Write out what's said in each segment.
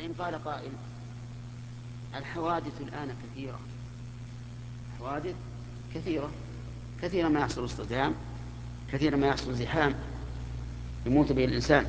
فإن قال قائل الحوادث الآن كثيرة، حوادث كثيرة، كثيرا ما يحصل اصطدام، كثيرا ما يحصل زحام يموت به الإنسان،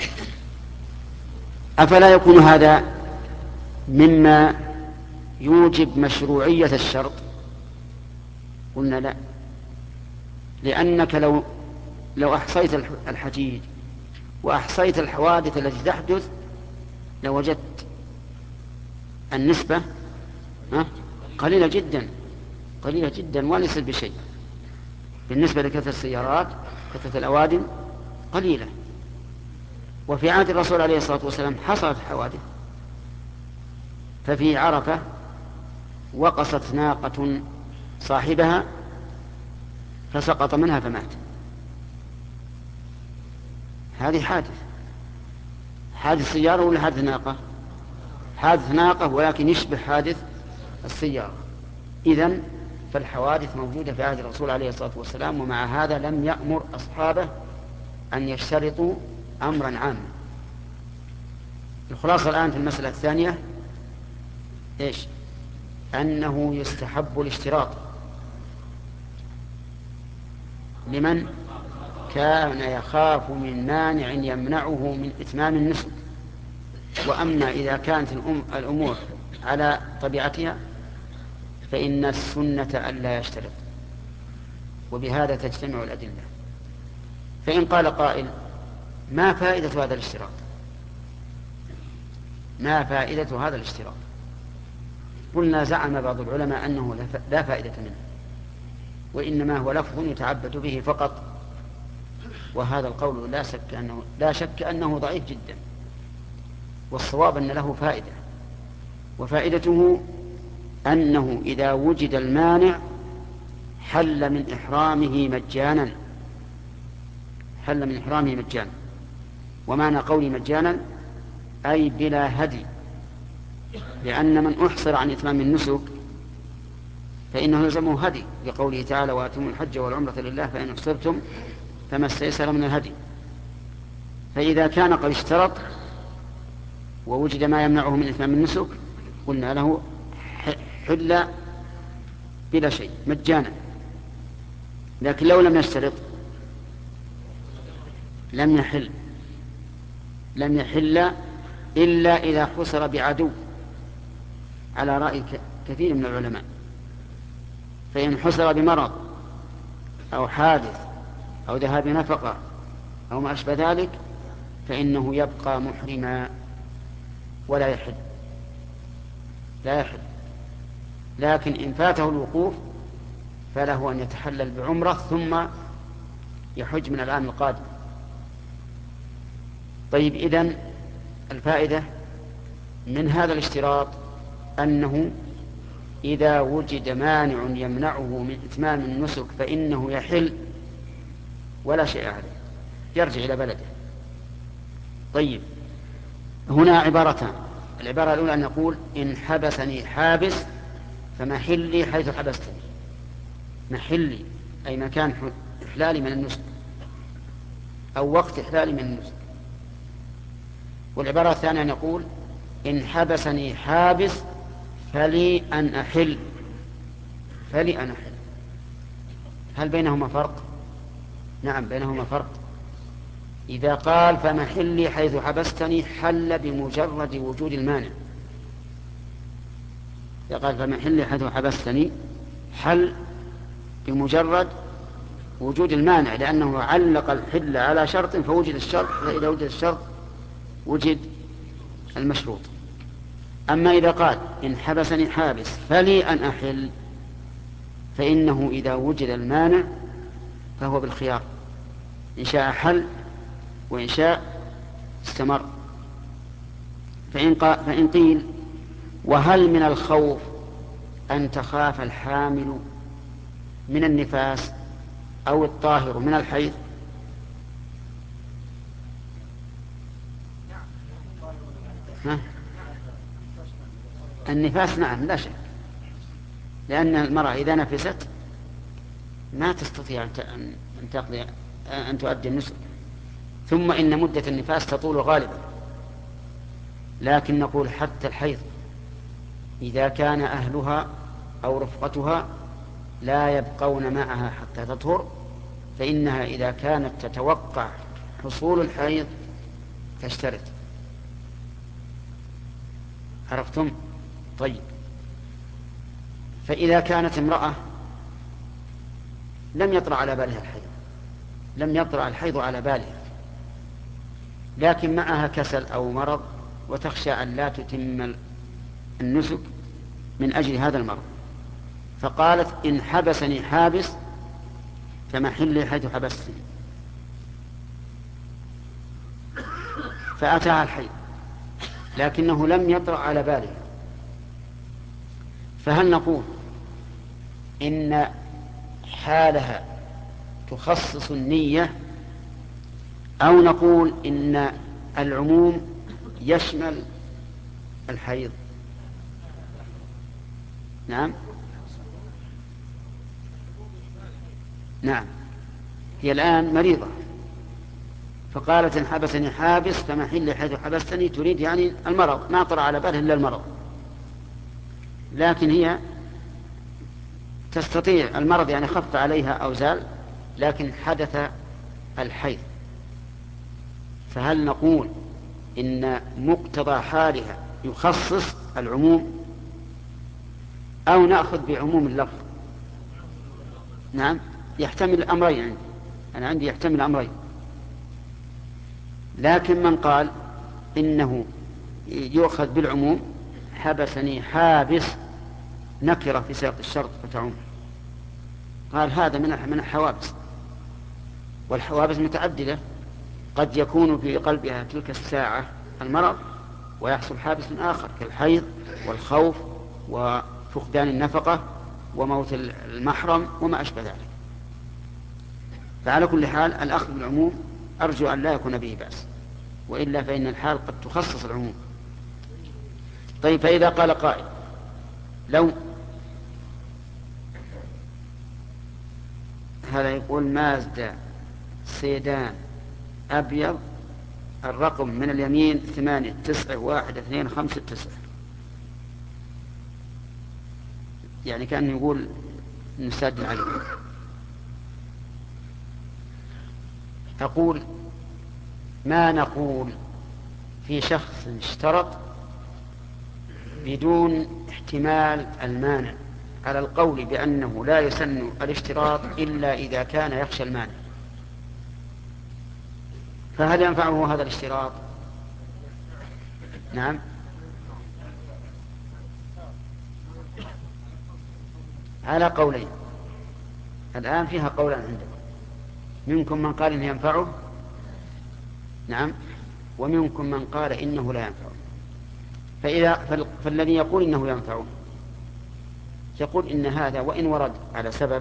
أفلا يكون هذا مما يوجب مشروعية الشرط؟ قلنا لا، لأنك لو أحصيت الحجيج وأحصيت الحوادث التي تحدث لوجدت النسبة قليلة جدا، قليلة جدا وليست بشيء بالنسبة لكثرة السيارات، كثرة الأوادم قليلة. وفي عهد الرسول عليه الصلاة والسلام حصلت حوادث، ففي عرفة وقصت ناقة صاحبها فسقط منها فمات. هذه حادث سيارة ولا حادث ناقة؟ حادث ناقة ولكن يشبه حادث السيارة. إذن فالحوادث موجودة في عهد الرسول عليه الصلاة والسلام، ومع هذا لم يأمر أصحابه أن يشترطوا أمرا عاما. الخلاصة الآن في المسألة الثانية إيش؟ أنه يستحب الاشتراط لمن كان يخاف من مانع يمنعه من إتمام النسك. وأما إذا كانت الأمور على طبيعتها فإن السنة ألا يشترط، وبهذا تجتمع الأدلة. فإن قال قائل ما فائدة هذا الاشتراط؟ ما فائدة هذا الاشتراط؟ قلنا زعم بعض العلماء أنه لا فائدة منه، وإنما هو لفظ يتعبد به فقط، وهذا القول لا شك أنه ضعيف جدا، والصواب أن له فائدة، وفائدته أنه إذا وجد المانع حل من إحرامه مجانا، حل من إحرامه مجانا. ومعنى قولي مجانا أي بلا هدي، لأن من أحصر عن إتمام النسك فإنه يلزمه هدي، لقوله تعالى وأتموا الحج والعمرة لله فإن أحصرتم فما استيسر من الهدي. فإذا كان قد اشترط ووجد ما يمنعه من إتمام النسك قلنا له حل بلا شيء مجانا. لكن لو لم يشترط لم يحل إلا إذا حصر بعدو على رأي كثير من العلماء. فإن حصر بمرض أو حادث أو ذهاب نفقة أو ما أشبه ذلك فإنه يبقى محرما ولا يحل، لا يحل. لكن إن فاته الوقوف فله أن يتحلل بعمرة ثم يحج من العام القادم. طيب، إذن الفائدة من هذا الاشتراط أنه إذا وجد مانع يمنعه من إتمام النسك فإنه يحل ولا شيء عليه، يرجع إلى بلده. طيب، هنا عبارتان. العبارة الأولى أن نقول إن حبسني حابس فمحلي حيث حبستني. محلي أي مكان إحلالي من النسك أو وقت إحلالي من النسك. والعبارة الثانية أن نقول إن حبسني حابس فلي أن أحل، فلي أن أحل. هل بينهما فرق؟ نعم بينهما فرق. إذا قال فمحلي حيث حبستني حل بمجرد وجود المانع. إذا قال فمحلي حيث حبستني حل بمجرد وجود المانع، لأنه علق الحل على شرط فوجد الشرط، فإذا وجد الشرط وجد المشروط. أما إذا قال إن حبسني حابس فلي أن أحل فإنه إذا وجد المانع فهو بالخيار، إن شاء حل وإن شاء استمر. فإن قيل وهل من الخوف أن تخاف الحامل من النفاس أو الطاهر من الحيض؟ النفاس نعم لا شك، لأن المرأة إذا نفست ما تستطيع أن تؤدي النسك، ثم إن مدة النفاس تطول غالبا، لكن نقول حتى الحيض إذا كان أهلها أو رفقتها لا يبقون معها حتى تطهر، فإنها إذا كانت تتوقع حصول الحيض تشترط. عرفتم؟ طيب، فإذا كانت امرأة لم يطرأ على بالها الحيض، لم يطرأ الحيض على بالها، لكن معها كسل أو مرض وتخشى أن لا تتم النسك من أجل هذا المرض، فقالت إن حبسني حابس فمحلي حيث حبستني، فأتاها الحيض لكنه لم يطرأ على بالها، فهل نقول إن حالها تخصص النية، أو نقول إن العموم يشمل الحيض؟ نعم هي الآن مريضة فقالت إن حبسني حابس فمحل حيث حبستني، تريد يعني المرض، ما طرأ على بالها إلا المرض، لكن هي تستطيع المرض يعني خف عليها أو زال، لكن حدث الحيض، فهل نقول إن مقتضى حالها يخصص العموم، أو نأخذ بعموم اللفظ؟ نعم، يحتمل الأمرين، أنا عندي يحتمل الأمرين، لكن من قال إنه يؤخذ بالعموم حبسني حابس نكرة في سياق الشرط فتعم، قال هذا من الحوابس، والحوابس متعددة، قد يكون في قلبها تلك الساعة المرض ويحصل حابس آخر كالحيض والخوف وفقدان النفقة وموت المحرم وما أشبه ذلك. فعلى كل حال الأخذ بالعموم أرجو أن لا يكون به بأس، وإلا فإن الحال قد تخصص العموم. طيب، فإذا قال قائل لو هذا يقول مازدا سيدان أبيض الرقم من اليمين 8912569، يعني كأنه يقول نسجل عليه. أقول ما نقول في شخص اشترط بدون احتمال المانع، على القول بأنه لا يسن الاشتراط إلا إذا كان يخشى المانع، فهل ينفعه هذا الاشتراط؟ نعم، على قولين، الآن فيها قولان عندكم، منكم من قال إنه ينفعه، نعم، ومنكم من قال إنه لا ينفعه. فالذي يقول إنه ينفعه يقول إن هذا وإن ورد على سبب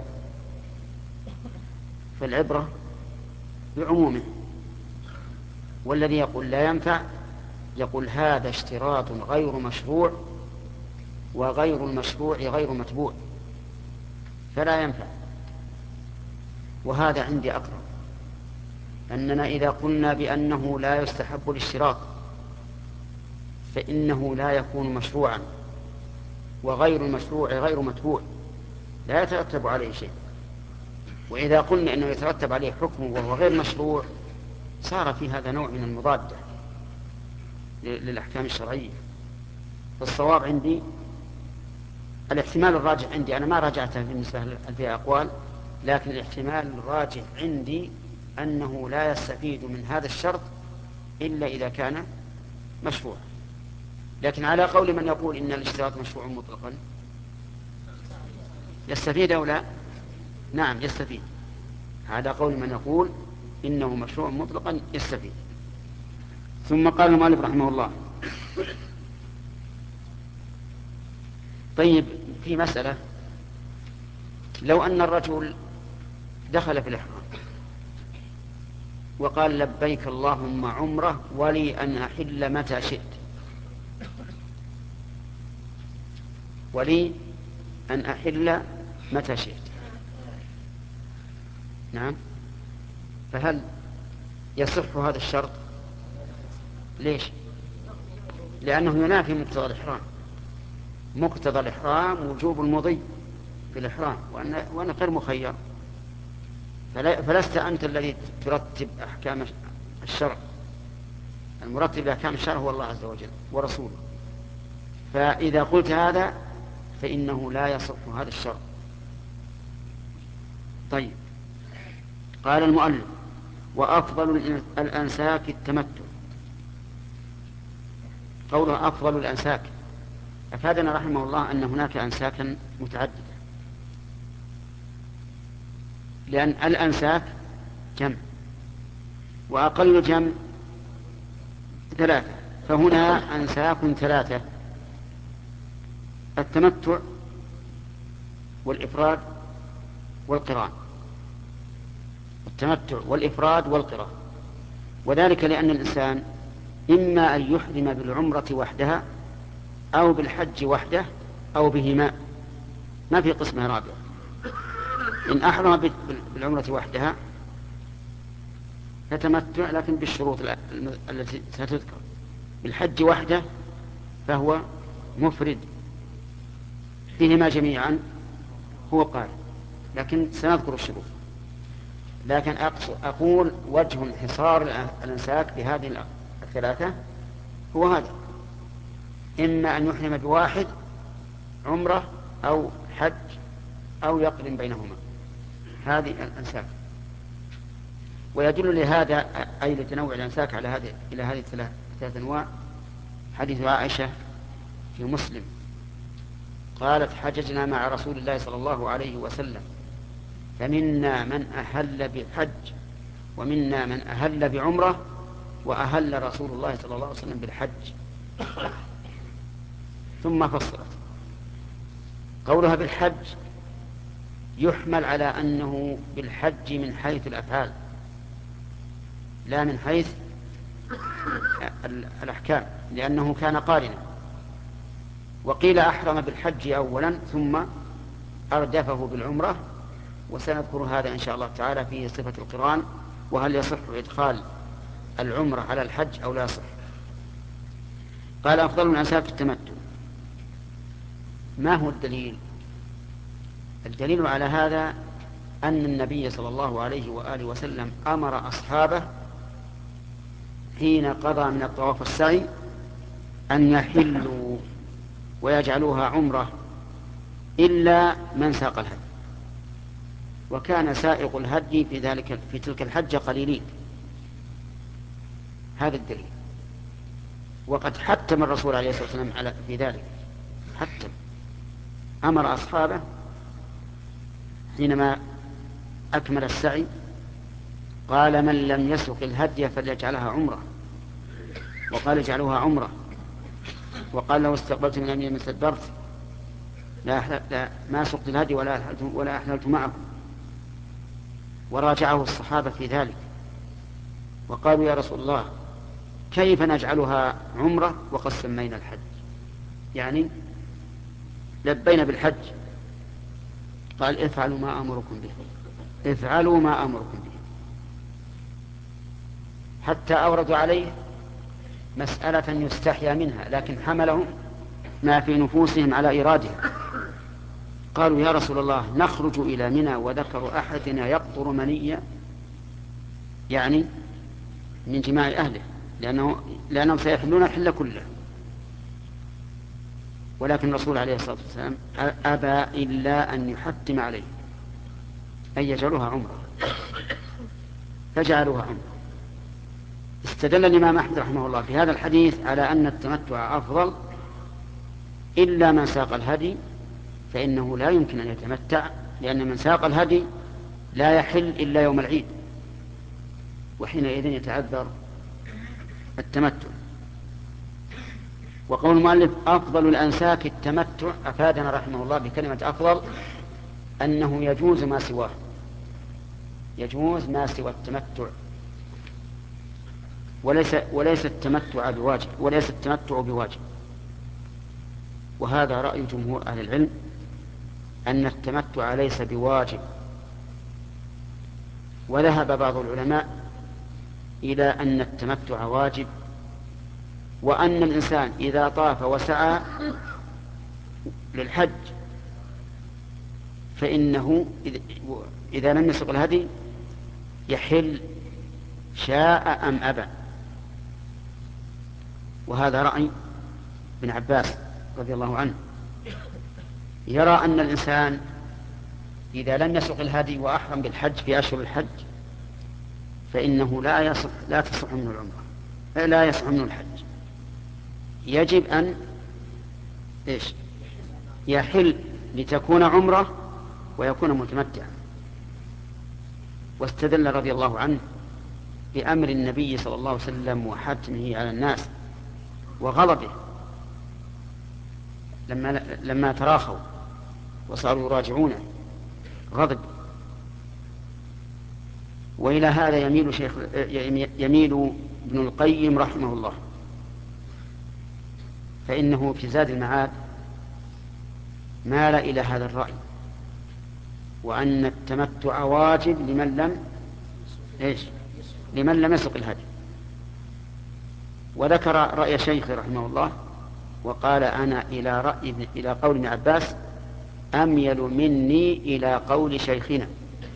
فالعبرة بعمومه، والذي يقول لا ينفع يقول هذا اشتراط غير مشروع، وغير المشروع غير متبوع، فلا ينفع. وهذا عندي أقرب، أننا إذا قلنا بأنه لا يستحب الاشتراط فإنه لا يكون مشروعا، وغير المشروع غير متبوع لا يترتب عليه شيء، وإذا قلنا أنه يترتب عليه حكم وهو غير مشروع صار في هذا نوع من المضادة للأحكام الشرعية. فالصواب عندي الاحتمال الراجح عندي، أنا ما راجعته بالنسبة فيها أقوال، لكن الاحتمال الراجح عندي أنه لا يستفيد من هذا الشرط إلا إذا كان مشروع. لكن على قول من يقول إن الاشتراط مشروع مطلقا يستفيد أو لا؟ نعم يستفيد، على قول من يقول إنه مشروع مطلقا يستفيد. ثم قال المؤلف رحمه الله: طيب، في مسألة، لو أن الرجل دخل في الإحرام وقال لبيك اللهم عمره ولي أن أحل متى شئت، ولي أن أحل متى شئت، نعم، فهل يصح هذا الشرط؟ ليش؟ لأنه ينافي مقتضى الإحرام. مقتضى الإحرام وجوب المضي في الإحرام، وأنا غير مخير. فلست أنت الذي ترتب أحكام الشرع، المرتب لأحكام الشرع هو الله عز وجل ورسوله. فإذا قلت هذا فإنه لا يصح هذا الشرع. طيب، قال المؤلف: وأفضل الأنساك التمتع. قوله أفضل الأنساك أفادنا رحمه الله أن هناك أنساكا متعددة، لأن الأنساك جمع، وأقل جمع 3، فهنا أنساك 3: التمتع والإفراد والقران. التمتع والإفراد والقران، وذلك لأن الإنسان إما أن يحرم بالعمرة وحدها أو بالحج وحده أو بهما، ما في قسمة رابعة. إن أحرم بالعمرة وحدها فتمتع لكن بالشروط التي ستذكر، بالحج وحده فهو مفرد فيهما جميعا هو قارئ، لكن سنذكر الشروط. لكن أقول وجه انحصار الأنساك بهذه 3 هو هذا: إما أن يحرم بواحد عمرة أو حج أو يقرن بينهما، هذه الأنساك. ويدل لهذا أي لتنوع الأنساك إلى هذه 3 أنواع حديث عائشة في مسلم قالت: حججنا مع رسول الله صلى الله عليه وسلم فمنا من أهل بحج ومنا من أهل بعمرة وأهل رسول الله صلى الله عليه وسلم بالحج. ثم فصلت قولها بالحج يحمل على أنه بالحج من حيث الأفعال لا من حيث الأحكام، لأنه كان قارنا. وقيل أحرم بالحج أولا ثم أردفه بالعمرة، وسنذكر هذا إن شاء الله تعالى في صفة القران، وهل يصح إدخال العمرة على الحج أو لا يصح. قال: أفضل الأنساك التمتع. ما هو الدليل؟ الدليل على هذا أن النبي صلى الله عليه وآله وسلم أمر أصحابه حين قضى من الطواف والسعي أن يحلوا ويجعلوها عمرة إلا من ساق الهدي، وكان سائق الهدي في تلك الحجة قليلين. هذا الدليل. وقد حتم الرسول عليه الصلاة والسلام في ذلك، حتم أمر أصحابه حينما أكمل السعي قال: من لم يسق الهدي فليجعلها عمرة، وقال: اجعلوها عمرة. وقال: لو استقبلت من أمين مثل البرد ما سقت الهدي ولا أحللت معكم. وراجعه الصحابة في ذلك وقالوا: يا رسول الله كيف نجعلها عمرة وقد سمينا الحج؟ يعني لبينا بالحج. قال: افعلوا ما أمركم به، افعلوا ما أمركم به. حتى أوردوا عليه مسألة يستحيا منها، لكن حملهم ما في نفوسهم على إرادها. قالوا: يا رسول الله نخرج إلى منى وذكر أحدنا يقطر منيا، يعني من جماع أهله، لأنهم سيحلون الحل كله. ولكن الرسول عليه الصلاة والسلام أبى إلا أن يحتم عليه أن يجعلوها عمرة، فجعلوها عمرة. استدل الإمام أحمد رحمه الله في هذا الحديث على أن التمتع أفضل إلا من ساق الهدي، فإنه لا يمكن أن يتمتع، لأن من ساق الهدي لا يحل إلا يوم العيد، وحينئذ يتعذر التمتع. وقول المؤلف أفضل الأنساك التمتع أفادنا رحمه الله بكلمة أفضل أنه يجوز ما سواه، يجوز ما سوى التمتع، وليس التمتع بواجب، وليس التمتع بواجب. وهذا رأي جمهور أهل العلم أن التمتع ليس بواجب. وذهب بعض العلماء إلى أن التمتع واجب، وأن الإنسان إذا طاف وسعى للحج فإنه إذا لم يسق الهدي يحل شاء أم أبى. وهذا رأي ابن عباس رضي الله عنه، يرى أن الإنسان إذا لم يسق الهدي وأحرم بالحج في أشهر الحج فإنه لا تصح منه العمرة، لا يصح منه الحج، يجب أن يحل لتكون عمرة ويكون متمتعا. واستدل رضي الله عنه بأمر النبي صلى الله عليه وسلم وحتمه على الناس وغضبه لما تراخوا وصاروا يراجعونه، غضب. وإلى هذا يميل ابن القيم رحمه الله، فإنه في زاد المعاد مال إلى هذا الرأي، وأن التمتع واجب لمن لم يسق الهدي. وذكر رأي شيخه رحمه الله وقال: أنا إلى قول ابن عباس أميل مني إلى قول شيخنا،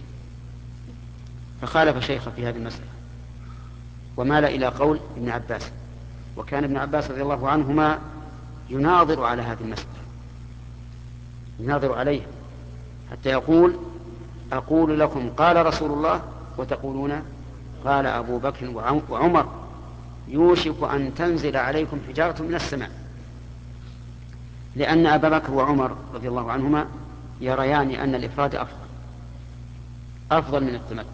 فخالف شيخه في هذه المسألة ومال إلى قول ابن عباس. وكان ابن عباس رضي الله عنهما يناظر على هذه المسألة، يناظر عليها حتى يقول: أقول لكم قال رسول الله وتقولون قال أبو بكر وعمر، يوشك أن تنزل عليكم حجارة من السماء. لأن أبا بكر وعمر رضي الله عنهما يريان أن الإفراد أفضل من التمتع.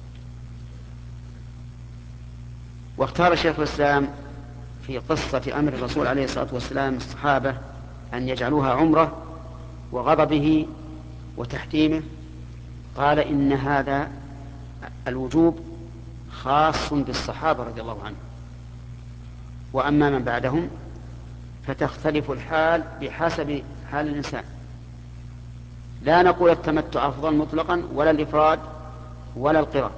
واختار شيخ الإسلام في قصة أمر الرسول عليه الصلاة والسلام الصحابة أن يجعلوها عمرة وغضبه وتحكيمه، قال: إن هذا الوجوب خاص بالصحابة رضي الله عنهم، وأما من بعدهم فتختلف الحال بحسب حال الإنسان. لا نقول التمتع أفضل مطلقا ولا الإفراد ولا القران.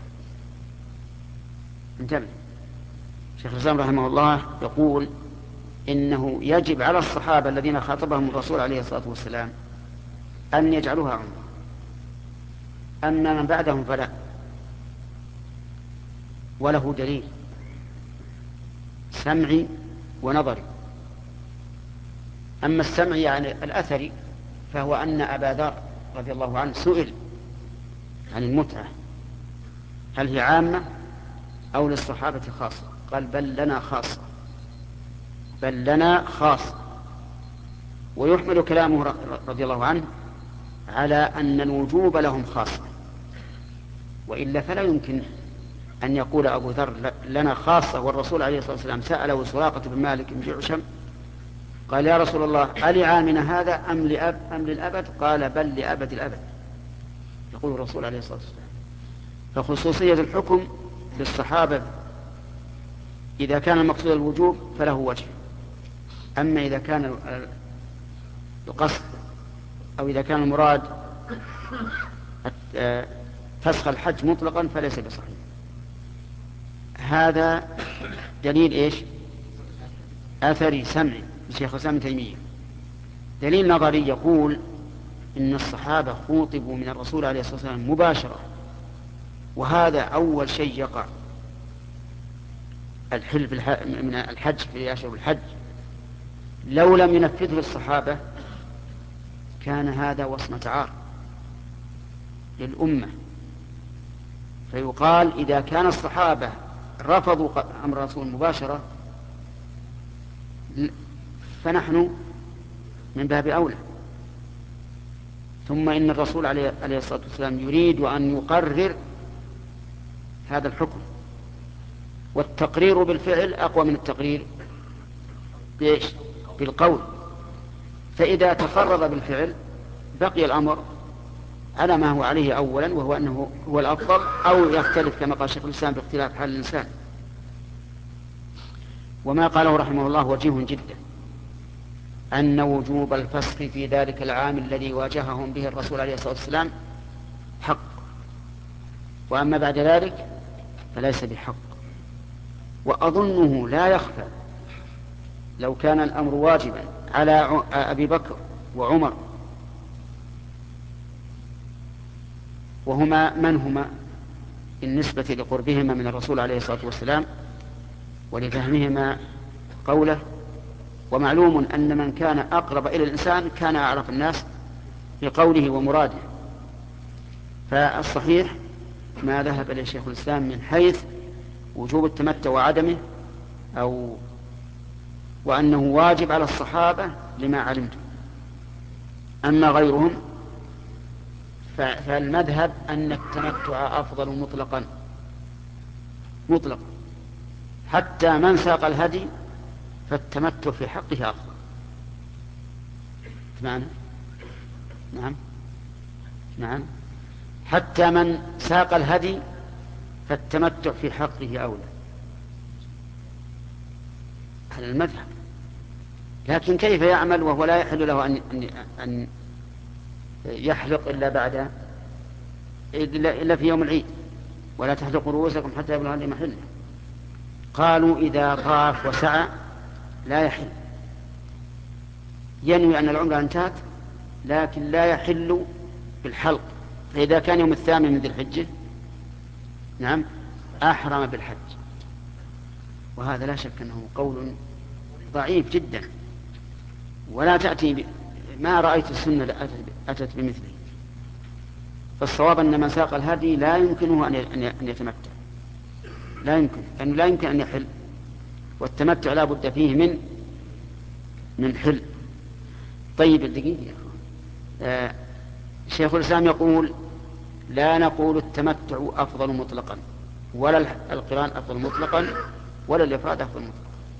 انتبه، شيخ الإسلام رحمه الله يقول إنه يجب على الصحابة الذين خاطبهم الرسول عليه الصلاة والسلام أن يجعلوها عمرة، أما من بعدهم فلا. وله دليل سمعي ونظري. أما السمع يعني الأثري فهو أن أبا ذر رضي الله عنه سئل عن المتعة هل هي عامة أو للصحابة خاصة، قال: بل لنا خاصة، بل لنا خاصة. ويحمل كلامه رضي الله عنه على أن الوجوب لهم خاصة، وإلا فلا يمكن أن يقول أبو ذر لنا خاصة والرسول عليه الصلاة والسلام سأله سراقة بن مالك بن جعشم قال: يا رسول الله ألعامنا هذا أم للأبد؟ قال: بل لأبد الأبد. يقول الرسول عليه الصلاة والسلام. فخصوصية الحكم للصحابة إذا كان المقصود الوجوب فله وجه، أما إذا كان القصد أو إذا كان المراد فسخ الحج مطلقا فليس بصحيح. هذا دليل أثري سمعي لشيخ الإسلام ابن تيمية. دليل نظري يقول إن الصحابة خوطبوا من الرسول عليه الصلاة والسلام مباشرة، وهذا أول شيء يقع الحل من الحج في أشهر الحج. لو لم ينفذه الصحابة كان هذا وصمة عار للأمة، فيقال إذا كان الصحابة رفضوا أمر الرسول مباشرة فنحن من باب أولى. ثم إن الرسول عليه الصلاة والسلام يريد أن يقرر هذا الحكم، والتقرير بالفعل أقوى من التقرير بالقول. فإذا تقرر بالفعل بقي الأمر على ما هو عليه أولا، وهو أنه هو الأفضل، أو يختلف كما قال شيخ الإسلام باختلاف حال الإنسان. وما قاله رحمه الله وجيه جدا، أن وجوب الفسخ في ذلك العام الذي واجههم به الرسول عليه الصلاة والسلام حق، وأما بعد ذلك فليس بحق. وأظنه لا يخفى لو كان الأمر واجبا على أبي بكر وعمر، وهما من هما بالنسبة لقربهما من الرسول عليه الصلاة والسلام ولفهمهما قوله، ومعلوم أن من كان أقرب إلى الإنسان كان أعرف الناس بقوله ومراده. فالصحيح ما ذهب إليه شيخ الإسلام من حيث وجوب التمتع وعدمه، وأنه واجب على الصحابة لما علمت. أما غيرهم فالمذهب أن التمتع أفضل مطلقا، حتى من ساق الهدي فالتمتع في حقه أفضل. معنى؟ نعم حتى من ساق الهدي فالتمتع في حقه أولى على المذهب. لكن كيف يعمل وهو لا يحل له أن يحلق إلا في يوم العيد؟ ولا تحلقوا رؤوسكم حتى يبلغ الهدي محله. قالوا إذا طاف وسعى لا يحل، ينوي أن العمرة انتهت لكن لا يحل بالحلق. فإذا كان يوم 8 من ذي الحجة نعم أحرم بالحج. وهذا لا شك أنه قول ضعيف جدا، ولا تأتي ما رأيت السنة أتت بمثله. فالصواب أن من ساق الهدي لا يمكنه أن يتمتع، لا يمكن، لأنه لا يمكن أن يحل، والتمتع لا بد فيه من حل. طيب الدقيقة يا أخوان، شيخ الإسلام يقول لا نقول التمتع أفضل مطلقا، ولا القران أفضل مطلقا، ولا الإفراد أفضل مطلقا.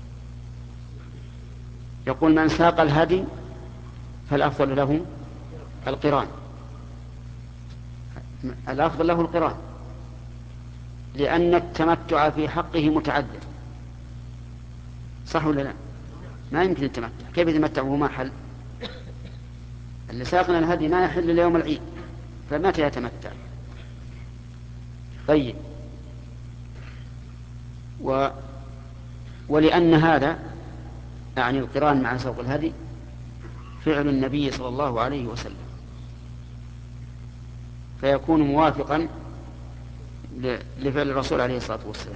يقول من ساق الهدي فالأفضل له القران، الأفضل له القران، لأن التمتع في حقه متعدد. صح ولا لا؟ ما يمكن التمتع، كيف يتمتع وهو ما حل؟ اللي ساقنا الهدي ما يحل إلا يوم العيد، فمتى يتمتع؟ طيب، ولأن هذا يعني القران مع سوق الهدي فعل النبي صلى الله عليه وسلم، فيكون موافقا لفعل الرسول عليه الصلاة والسلام.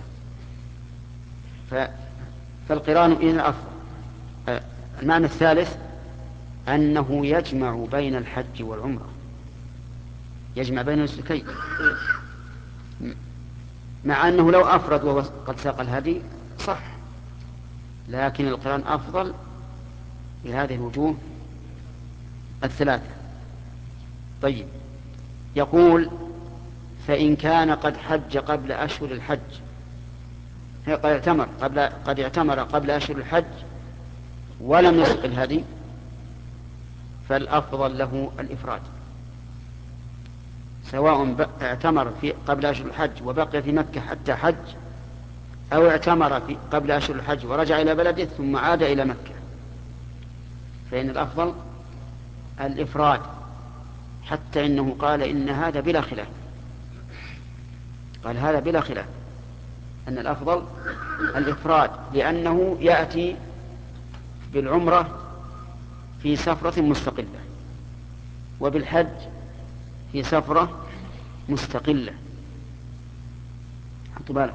فالقران إذن أفضل. المعنى الثالث أنه يجمع بين الحج والعمرة، يجمع بين النسكين، مع أنه لو أفرد وهو قد ساق الهدي صح، لكن القران أفضل بهذه الوجوه الثلاثة. طيب، يقول فإن كان قد حج قبل أشهر الحج، قد اعتمر قبل أشهر الحج ولم يسق الهدي، فالأفضل له الإفراد، سواء اعتمر قبل أشهر الحج وبقي في مكة حتى حج، أو اعتمر قبل أشهر الحج ورجع إلى بلده ثم عاد إلى مكة، فإن الأفضل الإفراد. حتى إنه قال إن هذا بلا خلاف، قال هذا بلا خلاف أن الأفضل الإفراد، لأنه يأتي بالعمرة في سفرة مستقلة، وبالحج في سفرة مستقلة. حطوا بالك.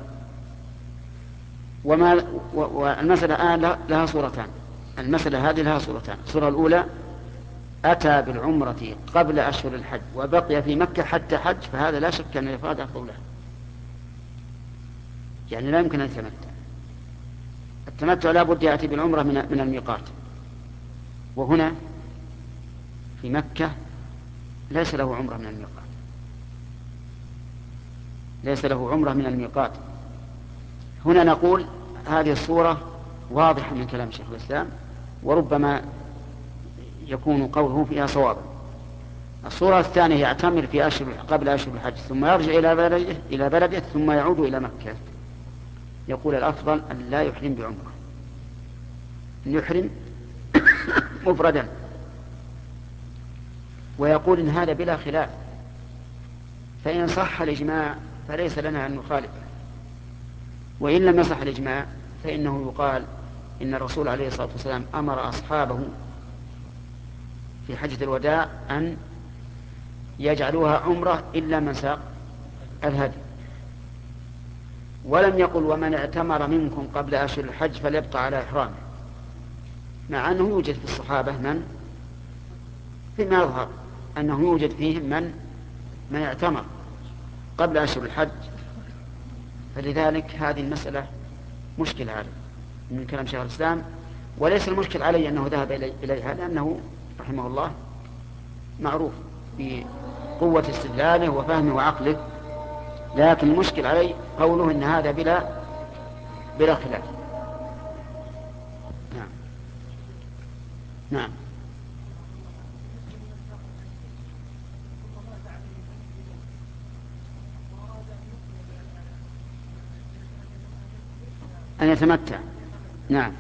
والمسألة لها صورتان. المسألة هذه لها صورتان. الصورة الأولى أتى بالعمرة قبل أشهر الحج وبقي في مكة حتى حج، فهذا لا شك أن الإفراد أفضل له، يعني لا يمكن أن يتمتع. التمتع لا بد يأتي بالعمرة من الميقات، وهنا في مكة ليس له عمرة من الميقات، ليس له عمرة من الميقات. هنا نقول هذه الصورة واضحة من كلام شيخ الإسلام، وربما يكون قوله فيها صوابا. الصورة الثانية يعتمر في قبل أشهر الحج ثم يرجع إلى بلده ثم يعود إلى مكة. يقول الأفضل أن لا يحرم بعمرة، أن يحرم مفردا. ويقول إن هذا بلا خلاف، فإن صح الإجماع فليس لنا أن نخالف، وإن لم يصح الإجماع فإنه يقال إن الرسول عليه الصلاة والسلام أمر أصحابه في حجة الوداع أن يجعلوها عمرة إلا من ساق الهدي، ولم يقل ومن اعتمر منكم قبل أشهر الحج فليبقى على إحرامه، مع أنه يوجد في الصحابة فيما يظهر أنه يوجد فيهم من اعتمر قبل أشهر الحج. فلذلك هذه المسألة مشكلة عليه من كلام شيخ الإسلام، وليس المشكل علي أنه ذهب إليها، لأنه رحمه الله معروف بقوة استدلاله وفهمه وعقله، لكن المشكل علي قوله إن هذا بلا خلاف. نعم. نعم. أن يتمتع. نعم،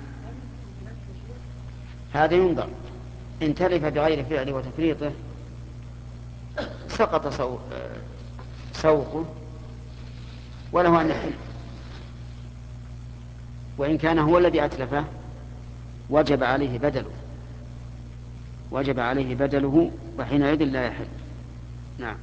هذا ينظر. إن تلف بغير فعله وتفريطه سقط سوقه وله أن يحل، وإن كان هو الذي أتلفه وجب عليه بدله وحينئذ لا يحل. نعم.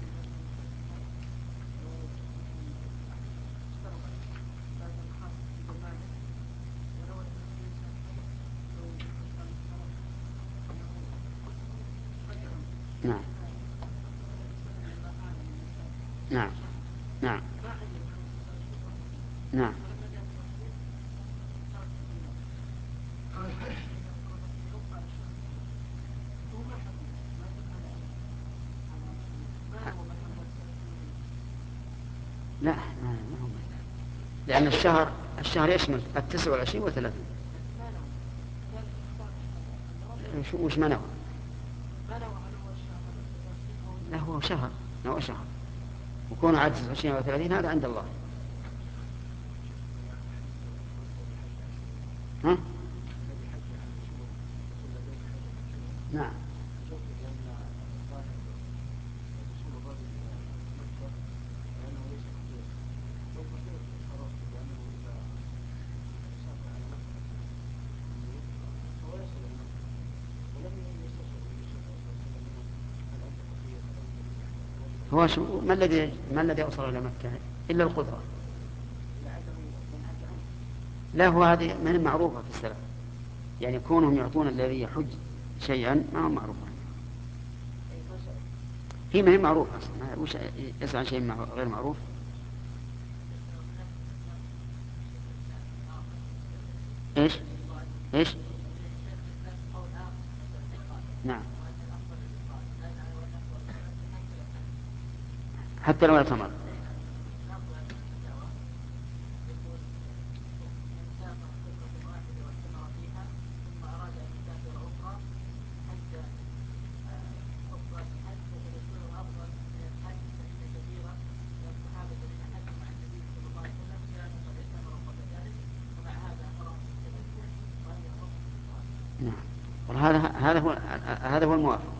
نعم. نعم. نعم. نعم. لا، لأن الشهر يشمل 29 و30. وش ما نوى؟ لا، هو شهر، نوى شهر، وكون عدد 29 و30 هذا عند الله. ها؟ نعم. هو ما الذي أوصل إلى مكة إلا القدرة؟ لا، هو هذه ما هي معروفة في السلف، يعني كونهم يعطون الذي يحج شيئا ما هو معروف. هي ما هي معروفة أصلا، وش يسأل عن شيء غير معروف؟ إيش؟ نعم، حتى لو اعتمر. هذا هو الموافق،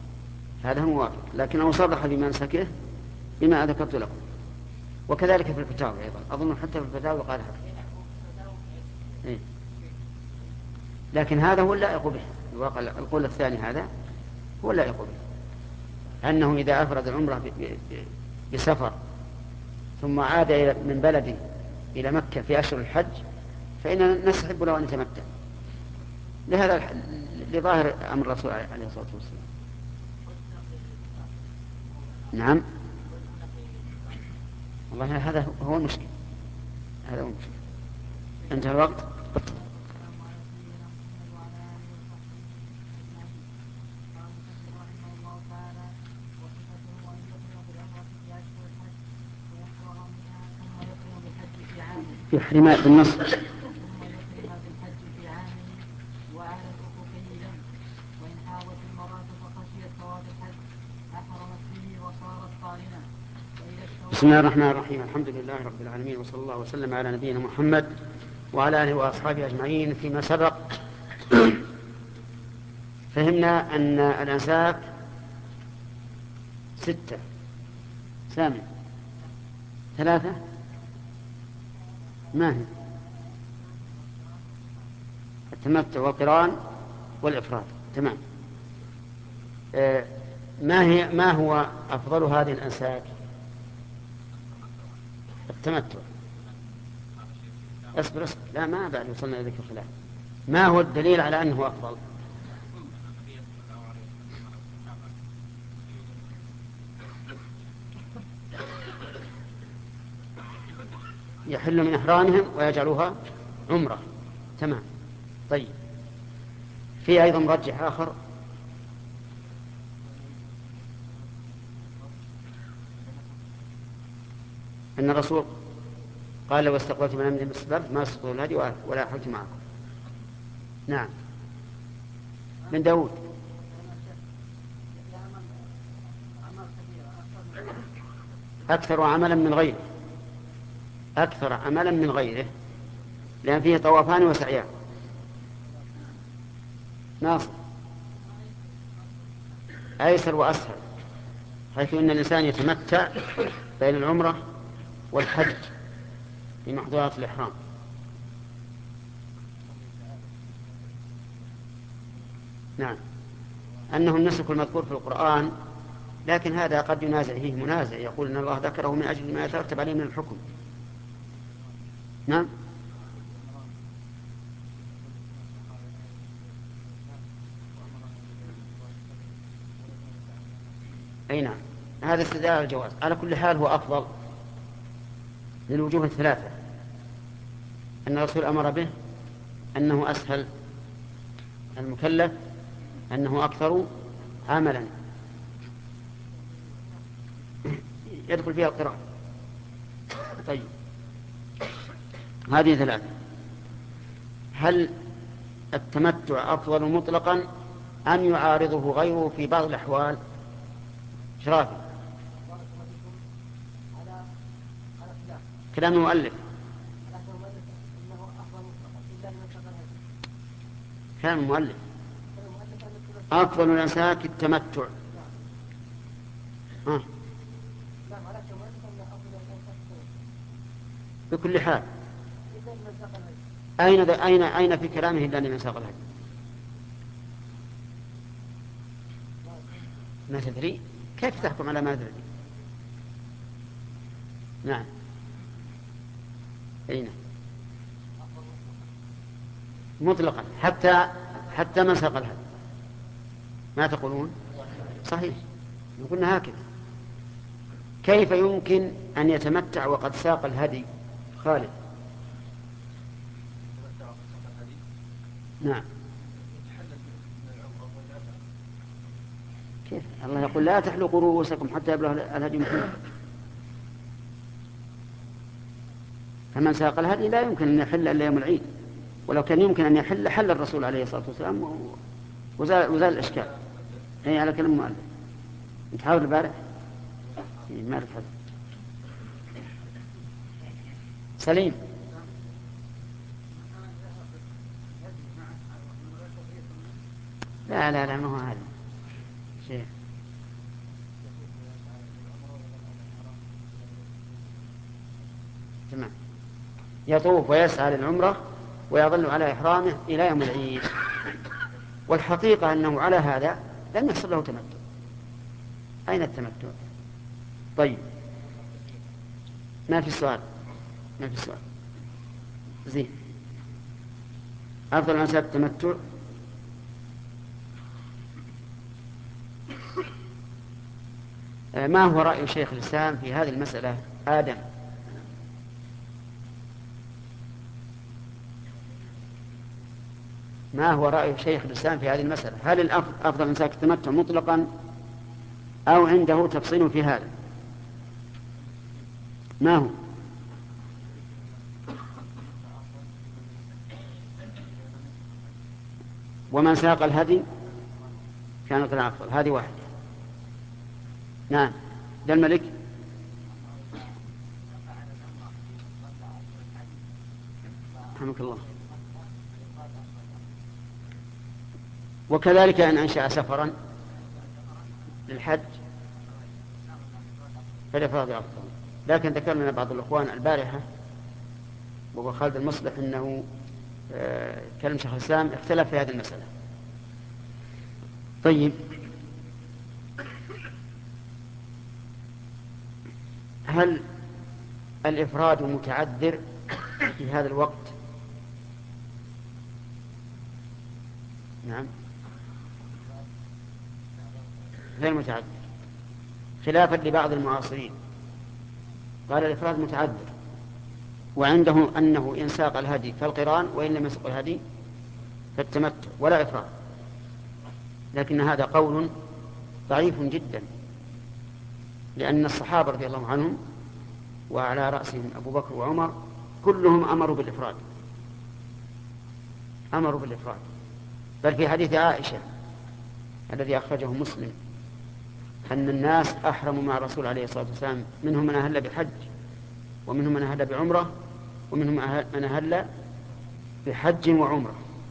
لكنه صرح بمنسكه بما ذكرت لكم، وكذلك في الفتاوى أيضا، أظن حتى في الفتاوى قال هذا. إيه؟ لكن هذا هو اللائق به، الواقع القول الثاني هذا هو اللائق به، أنه إذا أفرد العمرة بسفر ثم عاد من بلده إلى مكة في أشهر الحج فإننا نستحب له أن يتمتع، لظاهر أمر الرسول عليه الصلاة والسلام. نعم، والله هذا هو المشكل. انتهى الوقت. في حرماء بالنص. بسم الله الرحمن الرحيم، الحمد لله رب العالمين، وصلى الله وسلم على نبينا محمد وعلى آله وأصحابه أجمعين. فيما سبق فهمنا أن الأنساك 6، سامع 3 ما هي؟ التمتع والقران والإفراد. تمام. ما هو أفضل هذه الأنساك؟ التمتع. اصبر لا، ما بعد وصلنا إلى ذكر الخلاف. ما هو الدليل على أنه أفضل؟ يحل من إحرامهم ويجعلوها عمرة. تمام. طيب، في أيضا مرجح آخر أن الرسول قال: لو استقبلت من أمري باستقبلت ما استقبلوا الهدي ولا حلت معكم. نعم. من داود. أكثر عملا من غيره، أكثر عملا من غيره، لأن فيه طوافان وسعيان. ناصر. أيسر وأسهل، حيث أن الإنسان يتمتع بين العمرة والحج في محظورات الإحرام. نعم. أنه النسك المذكور في القرآن، لكن هذا قد ينازع فيه منازع، يقول إن الله ذكره من أجل ما يترتب عليه من الحكم. نعم. أي نعم، هذا استدلال الجواز. على كل حال هو أفضل للوجوه الثلاثة، أن الرسول أمر به، أنه أسهل المكلف، أنه أكثر عملا يدخل فيها القراءة. طيب، هذه ثلاثة. هل التمتع أفضل مطلقا أم يعارضه غيره في بعض الأحوال؟ شرافي. كلام المؤلف. كلام المؤلف أفضل الأنساك التمتع. بكل حال. أين في كلامه إلا من ساق الهدي؟ ما تدري؟ كيف تحكم على ما تدري؟ نعم. أين مطلقا حتى من ساق الهدي. ما تقولون؟ صحيح، قلنا هكذا. كيف يمكن أن يتمتع وقد ساق الهدي؟ خالد. نعم. كيف؟ الله يقول: لا تحلقوا رؤوسكم حتى يبلغ الهدي محله. فمن ساق الهدي لا يمكن أن يحل إلا يوم العيد، ولو كان يمكن أن يحل حل الرسول عليه الصلاة والسلام وزال الإشكال. أي على كلام المؤلف. أنت حاول البارح ما أعرف هذا. سليم. لا لا لا، ما هو هذا شيء. تمام. يطوف ويسعى للعمرة ويظل على إحرامه إلى يوم العيد، والحقيقة أنه على هذا لم يحصل له تمتع. أين التمتع؟ طيب، ما في سؤال. زين. أفضل أنساب التمتع. ما هو رأي شيخ الإسلام في هذه المسألة؟ آدم. ما هو رأي شيخ الإسلام في هذه المسألة؟ هل الأفضل أنساك التمتع مطلقا أو عنده تفصيل في هذا؟ ما هو؟ ومن ساق الهدي كان القران أفضل. هذه واحدة. نعم. ده الملك. رحمك الله. وكذلك أن أنشأ سفرا للحج فالإفراد أفضل. لكن ذكر لنا بعض الأخوان البارحة وهو خالد المصلح أنه كلام شيخ الإسلام اختلف في هذه المسألة. طيب، هل الإفراد متعذر في هذا الوقت؟ نعم، غير متعذر، خلافا لبعض المعاصرين قال الإفراد متعذر، وعنده أنه إن ساق الهدي فالقران، وإن لم يسق الهدي فالتمتع ولا إفراد. لكن هذا قول ضعيف جدا، لأن الصحابة رضي الله عنهم وعلى رأسهم أبو بكر وعمر كلهم أمروا بالإفراد، أمروا بالإفراد. بل في حديث عائشة الذي أخرجه مسلم أن الناس أحرموا مع الرسول عليه الصلاة والسلام، منهم من أهل بحج، ومنهم من أهل بعمرة، ومنهم من أهل بحج وعمرة.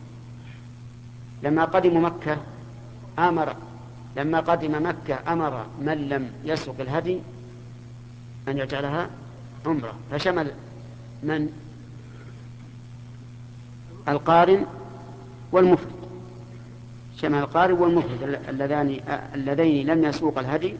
لما قدم مكة أمر من لم يسق الهدي أن يجعلها عمرة، فشمل من القارن والمفرد، شمل القارن والمفرد اللذين لم يسوق الهدي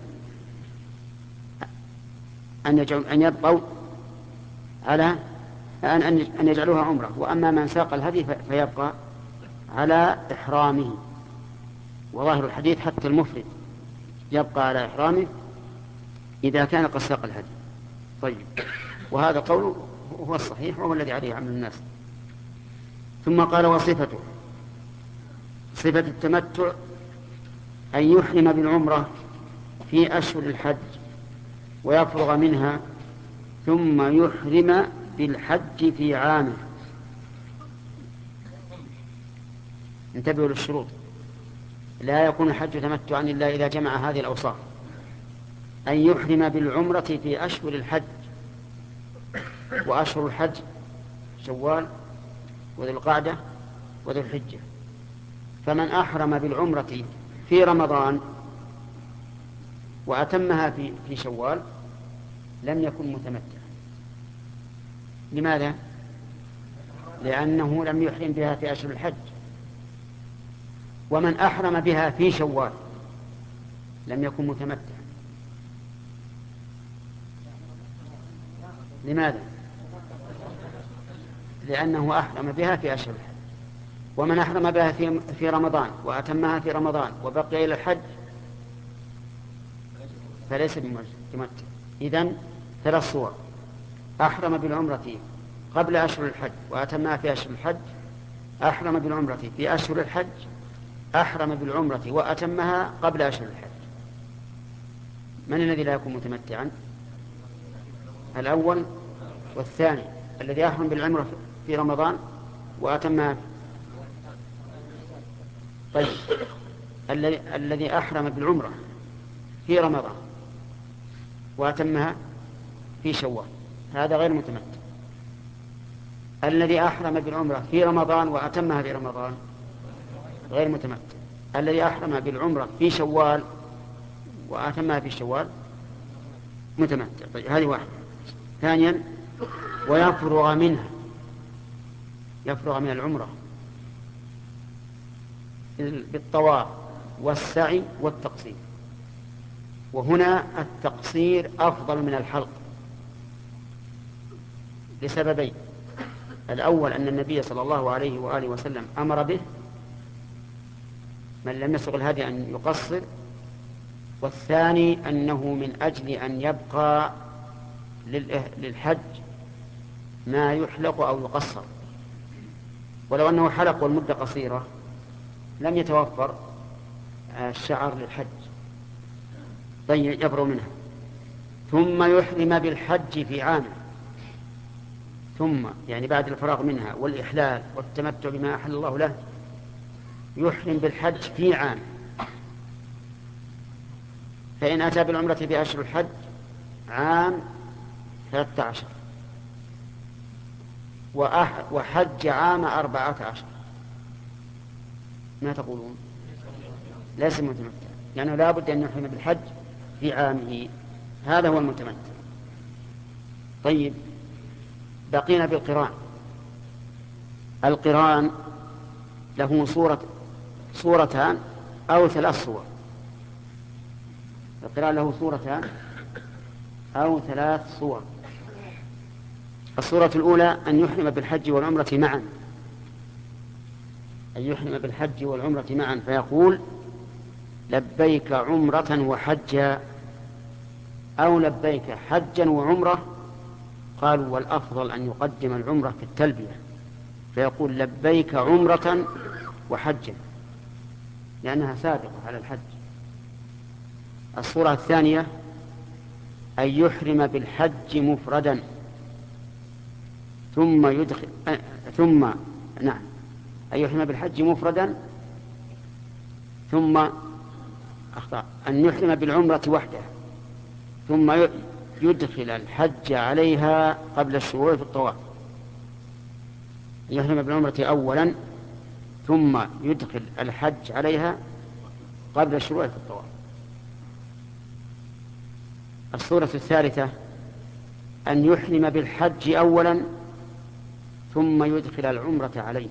أن يبقوا على أن يجعلوها عمرة، وأما من ساق الهدي فيبقى على إحرامه. وظاهر الحديث حتى المفرد يبقى على إحرامه إذا كان قد ساق الهدي. طيب، وهذا قول هو الصحيح وهو الذي عليه عمل الناس. ثم قال وصفته، صفة التمتع أن يحرم بالعمرة في أشهر الحج ويفرغ منها، ثم يحرم بالحج في عامه. انتبهوا للشروط، لا يكون الحج تمتعا إلا إذا جمع هذه الأوصاف: أن يحرم بالعمرة في أشهر الحج، وأشهر الحج شوال وذو القعدة وذو الحجة. فمن أحرم بالعمرة في رمضان وأتمها في شوال لم يكن متمتعا. لماذا؟ لأنه لم يحرم بها في أشهر الحج. ومن أحرم بها في شوال لم يكن متمتعا. لماذا؟ لأنه أحرم بها في أشهر الحج. ومن أحرم بها في رمضان وأتمها في رمضان وبقي إلى الحج فليس بمتمتع. إذن 3 صور: أحرم بالعمرة قبل أشهر الحج وأتمها في أشهر الحج، أحرم بالعمرة في أشهر الحج، أحرم بالعمرة وأتمها قبل أشهر الحج. من الذي لا يكون متمتعا؟ الأول والثاني، الذي أحرم بالعمرة في رمضان وأتمها. طيب، الذي أحرم بالعمرة في رمضان وأتمها في شوال هذا غير متمتع. الذي أحرم بالعمرة في رمضان وأتمها في رمضان غير متمتع. الذي أحرم بالعمرة في شوال وأتمها في شوال متمتع. طيب، هذه واحدة. ثانيا، ويفرغ منها، يفرغ من العمرة بالطواف والسعي والتقصير. وهنا التقصير أفضل من الحلق لسببين: الأول أن النبي صلى الله عليه وآله وسلم أمر به، من لم يسق الهدي أن يقصر. والثاني أنه من أجل أن يبقى للحج ما يحلق أو يقصر، ولو أنه حلق والمدة قصيرة لم يتوفر الشعر للحج. طيب، يفرغ منها. ثم يحرم بالحج في عامه، ثم يعني بعد الفراغ منها والإحلال والتمتع بما أحل الله له يحرم بالحج في عام. فإن أتى بالعمرة في أشهر الحج عام 13 وحج عام 14، ما تقولون؟ ليس متمتع، لأنه لا بد أن يحرم بالحج في عامه، هذا هو المتمتع. طيب، بقينا بالقران. القران له صورتان أو 3 صور. القران له صورتان أو 3 صور. الصورة الأولى أن يحرم بالحج والعمرة معا، أن يحرم بالحج والعمرة معا فيقول لبيك عمرة وحجا، أو لبيك حجا وعمرة. قالوا والأفضل أن يقدم العمرة في التلبية فيقول لبيك عمرة وحجا لأنها سابقة على الحج. الصورة الثانية أن يحرم بالحج مفردا أن يحرم بالحج مفردا ثم أن يحرم بالعمرة وحده ثم يدخل الحج عليها قبل الشروع في الطواف. يحرم بالعمرة أولا ثم يدخل الحج عليها قبل الشروع في الطواف. الصورة الثالثة أن يحرم بالحج أولا ثم يدخل العمرة عليه،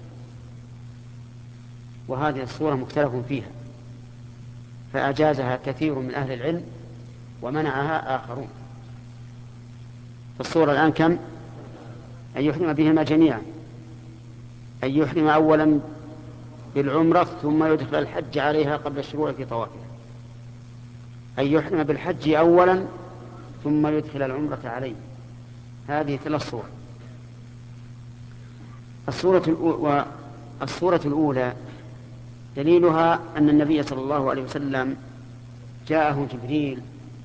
وهذه الصورة مختلف فيها فأجازها كثير من أهل العلم ومنعها آخرون. فالصورة الآن كم؟ أن يحرم بهما جميعا، أن يحرم أولا بالعمرة ثم يدخل الحج عليها قبل الشروع في طوافها، أن يحرم بالحج أولا ثم يدخل العمرة عليه. هذه 3 صور. الصورة الأولى دليلها أن النبي صلى الله عليه وسلم جاءه جبريل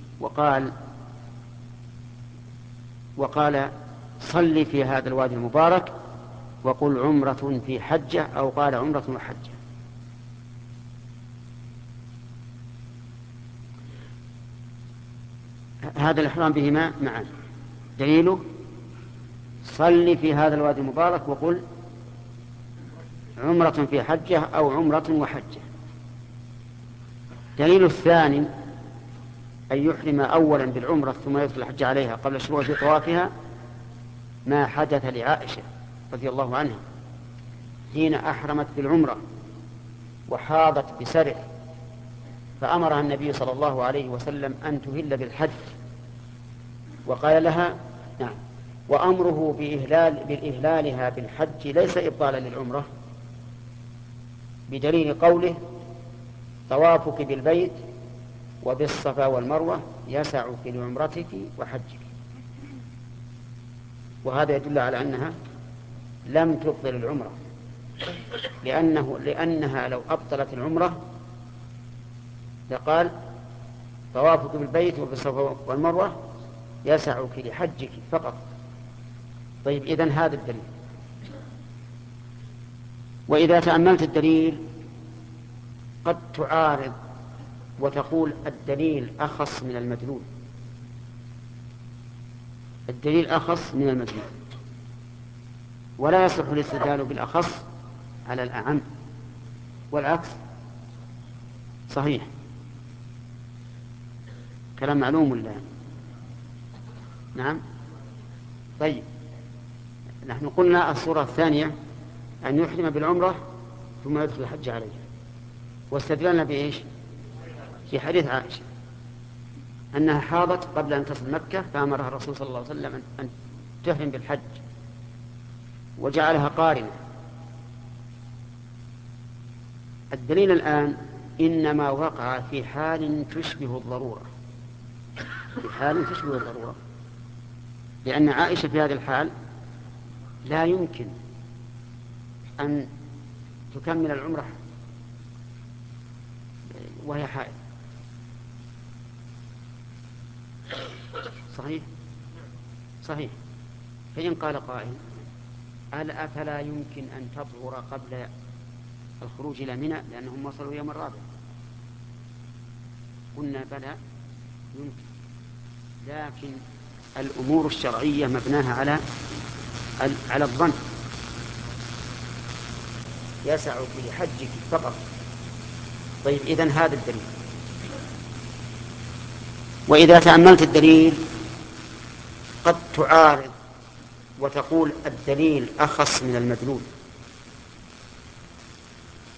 وقال صل في هذا الوادي المبارك وقل عمرة في حجة، أو قال عمرة وحجة. هذا الإحرام بهما معا دليله صل في هذا الوادي المبارك وقل عمرة في حجة أو عمرة وحجة. دليل الثاني أن يحرم أولا بالعمرة ثم يدخل الحج عليها قبل الشروع في طوافها ما حدث لعائشة رضي الله عنها حين أحرمت بالعمرة وحاضت بسرع فأمرها النبي صلى الله عليه وسلم أن تهل بالحج، وقال لها نعم، وأمره بإهلالها بالحج ليس إبطالا للعمرة بدليل قوله طوافك بالبيت وبالصفا والمروة يسعك لعمرتك وحجك. وهذا يدل على أنها لم تبطل العمرة، لأنها لو أبطلت العمرة لقال طوافك بالبيت وبالصفا والمروة يسعك لحجك فقط. طيب إذن هذا الدليل. وإذا تأملت الدليل قد تعارض وتقول الدليل أخص من المدلول، الدليل أخص من المدلول، ولا يصح الاستدلال بالأخص على الأعم، والعكس صحيح. كلام معلوم ولا؟ نعم. طيب نحن قلنا الصورة الثانية أن يحرم بالعمرة ثم يدخل الحج عليه، واستدللنا بإيش؟ في حديث عائشة أنها حاضت قبل أن تصل مكة فأمرها الرسول صلى الله عليه وسلم أن تحرم بالحج وجعلها قارنة. الدليل الآن إنما وقع في حال تشبه الضرورة، في حال تشبه الضرورة، لأن عائشة في هذا الحال لا يمكن أن تكمل العمرة وهي حائض. صحيح. فإن قال قائل أفلا يمكن أن تطهر قبل الخروج إلى منى لأنهم وصلوا يوم الرابع؟ قلنا بلى يمكن، لكن الأمور الشرعية مبناها على الظن. يسعك لحجك فقط. طيب إذن هذا الدليل. وإذا تأملت الدليل قد تعارض وتقول الدليل أخص من المدلول،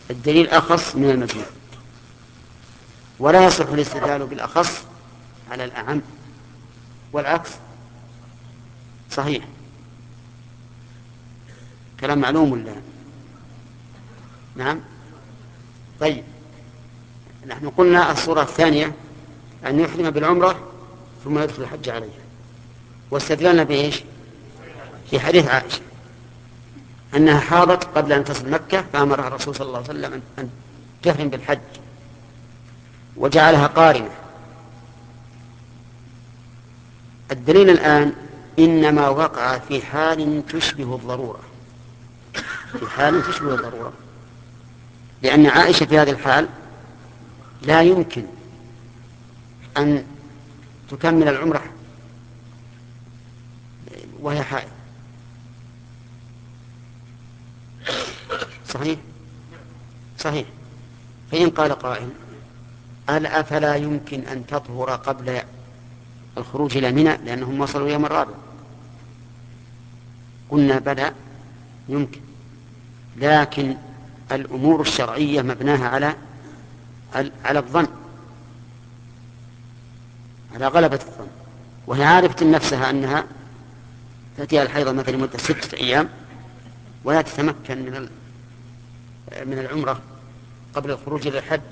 الدليل أخص من المدلول، ولا يصح الاستدلال بالأخص على الأعم، والعكس صحيح. كلام معلوم ولا؟ نعم. طيب، نحن قلنا الصورة الثانية أن يحرم بالعمرة ثم يدخل الحج عليها، واستدللنا بإيش؟ في حديث عائشة أنها حاضت قبل أن تصل مكة، فأمرها الرسول صلى الله عليه وسلم أن تحرم بالحج وجعلها قارنة. الدليل الآن إنما وقع في حال تشبه الضرورة، في حال تشبه الضرورة، لأن عائشة في هذه الحال لا يمكن أن تكمل العمرة وهي حائض. صحيح؟ صحيح. فإن قال قائل أفلا يمكن أن تطهر قبل الخروج إلى منى لأنهم وصلوا يوم الرابع؟ قلنا بلى يمكن، لكن الأمور الشرعية مبناها على الظن، على غلبة الظن. وهي عارفة نفسها أنها تأتي الحيض مثلا لمدة 6 أيام ولا تتمكن من العمرة قبل الخروج إلى الحج.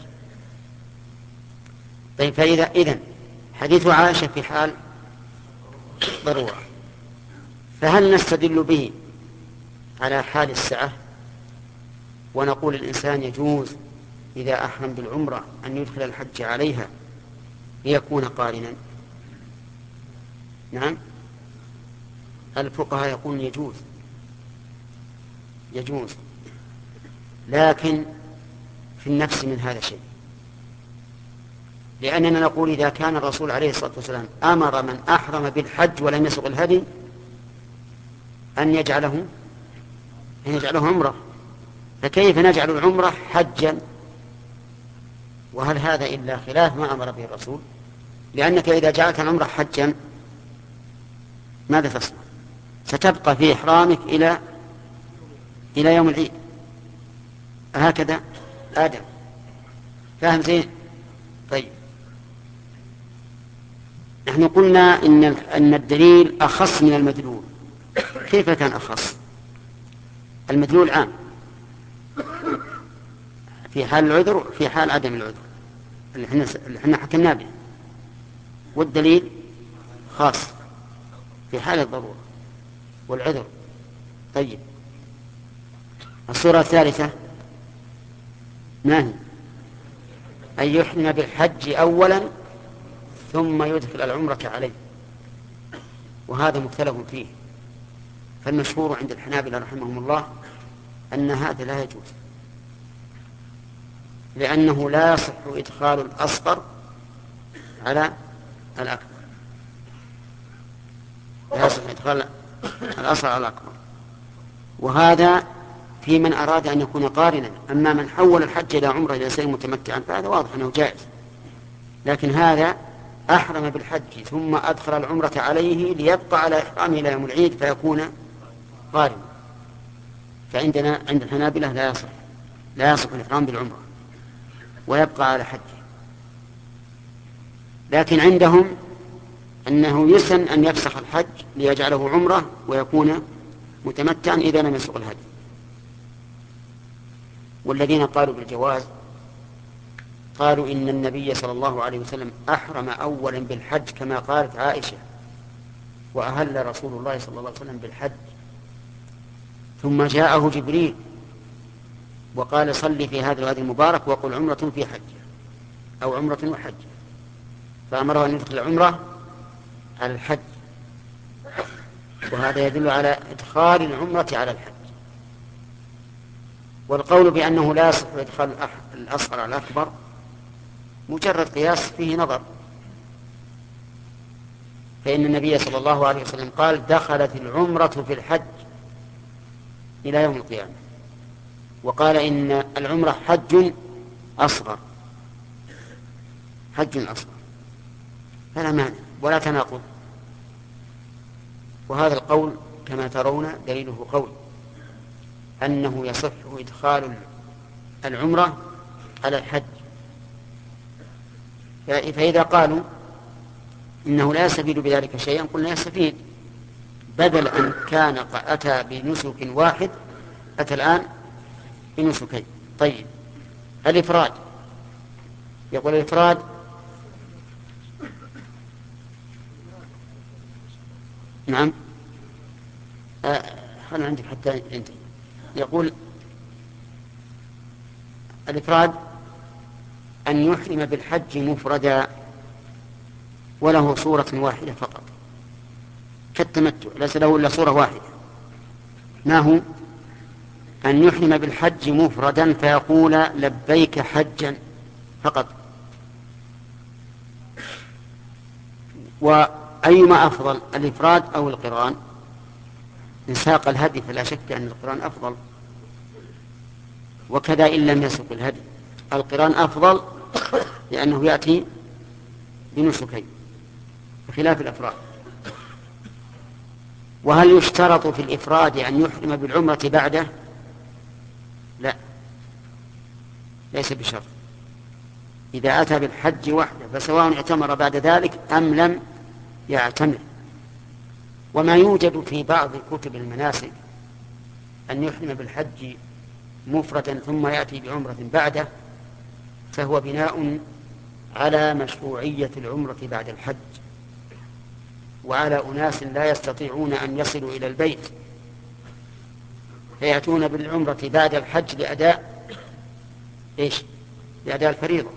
طيب، إذن حديث عائشة في حال ضرورة، فهل نستدل به على حال السعة ونقول الإنسان يجوز إذا أحرم بالعمرة أن يدخل الحج عليها ليكون قارنا؟ نعم، الفقهاء يقولون يجوز، لكن في النفس من هذا شيء، لأننا نقول إذا كان الرسول عليه الصلاة والسلام أمر من أحرم بالحج ولم يسق الهدي أن يجعله عمرة، فكيف نجعل العمرة حجا؟ وهل هذا إلا خلاف ما أمر به الرسول؟ لأنك إذا جعلت العمرة حجا ماذا تصنع؟ ستبقى في إحرامك إلى يوم العيد، هكذا آدم، فاهم زين؟ طيب، نحن قلنا أن الدليل أخص من المدلول. كيف كان أخص؟ المدلول عام في حال العذر وفي حال عدم العذر اللي احنا حكمنا به، والدليل خاص في حال الضرورة والعذر. طيب، الصورة الثالثة ما هي؟ أن يحرم بالحج أولا ثم يدخل العمرة عليه، وهذا مختلف فيه. فالمشهور عند الحنابلة رحمهم الله أن هذا لا يجوز، لأنه لا يصح إدخال الأصغر على الأكبر، لا يصح إدخال الأصغر على الأكبر، وهذا في من أراد أن يكون قارنا. أما من حول الحج إلى عمرة إلى سير متمتعا فهذا واضح أنه جائز، لكن هذا أحرم بالحج ثم أدخل العمرة عليه ليبقى على إحرامه إلى يوم العيد فيكون قارنا. فعندنا عند الحنابلة لا يصح الإحرام بالعمرة ويبقى على حجه، لكن عندهم أنه يسن أن يفسخ الحج ليجعله عمرة ويكون متمتعا إذا لم يسق الهدي. والذين قالوا بالجواز قالوا إن النبي صلى الله عليه وسلم أحرم أولا بالحج كما قالت عائشة، وأهل رسول الله صلى الله عليه وسلم بالحج، ثم جاءه جبريل وقال صلي في هذا الوادي المبارك وقل عمرة في حج أو عمرة وحج، فأمره أن يدخل العمرة على الحج، وهذا يدل على إدخال العمرة على الحج. والقول بأنه لا يصح إدخال الأصغر على الأكبر مجرد قياس فيه نظر، فإن النبي صلى الله عليه وسلم قال دخلت العمرة في الحج إلى يوم القيامة، وقال إن العمرة حج أصغر، فلا مانع ولا تناقض. وهذا القول كما ترون دليله قول أنه يصح إدخال العمرة على الحج. فإذا قالوا إنه لا يستفيد بذلك شيئا قلنا يستفيد، بدل أن كان أتى بنسك واحد أتى الآن بنسكين. طيب الإفراد، يقول الإفراد نعم خلنا عندك حتى ينتهي. يقول الإفراد أن يحرم بالحج مفردا وله صورة واحدة فقط كالتمتع، ليس له إلا صورة واحدة. ما هو؟ أن يحرم بالحج مفردا فيقول لبيك حجا فقط. وأيما أفضل، الإفراد أو القران؟ إن ساق الهدي فلا شك أن القران أفضل، وكذا إن لم يسق الهدي القران أفضل لأنه يأتي بنسكين بخلاف الأفراد. وهل يشترط في الإفراد أن يحرم بالعمرة بعده؟ لا، ليس بشرط. إذا أتى بالحج وحده فسواء اعتمر بعد ذلك أم لم يعتمر. وما يوجد في بعض كتب المناسك أن يحرم بالحج مفردا ثم يأتي بعمرة بعده، فهو بناء على مشروعية العمرة بعد الحج، وعلى أناس لا يستطيعون أن يصلوا إلى البيت فيأتون بالعمرة بعد الحج لأداء لأداء الفريضة.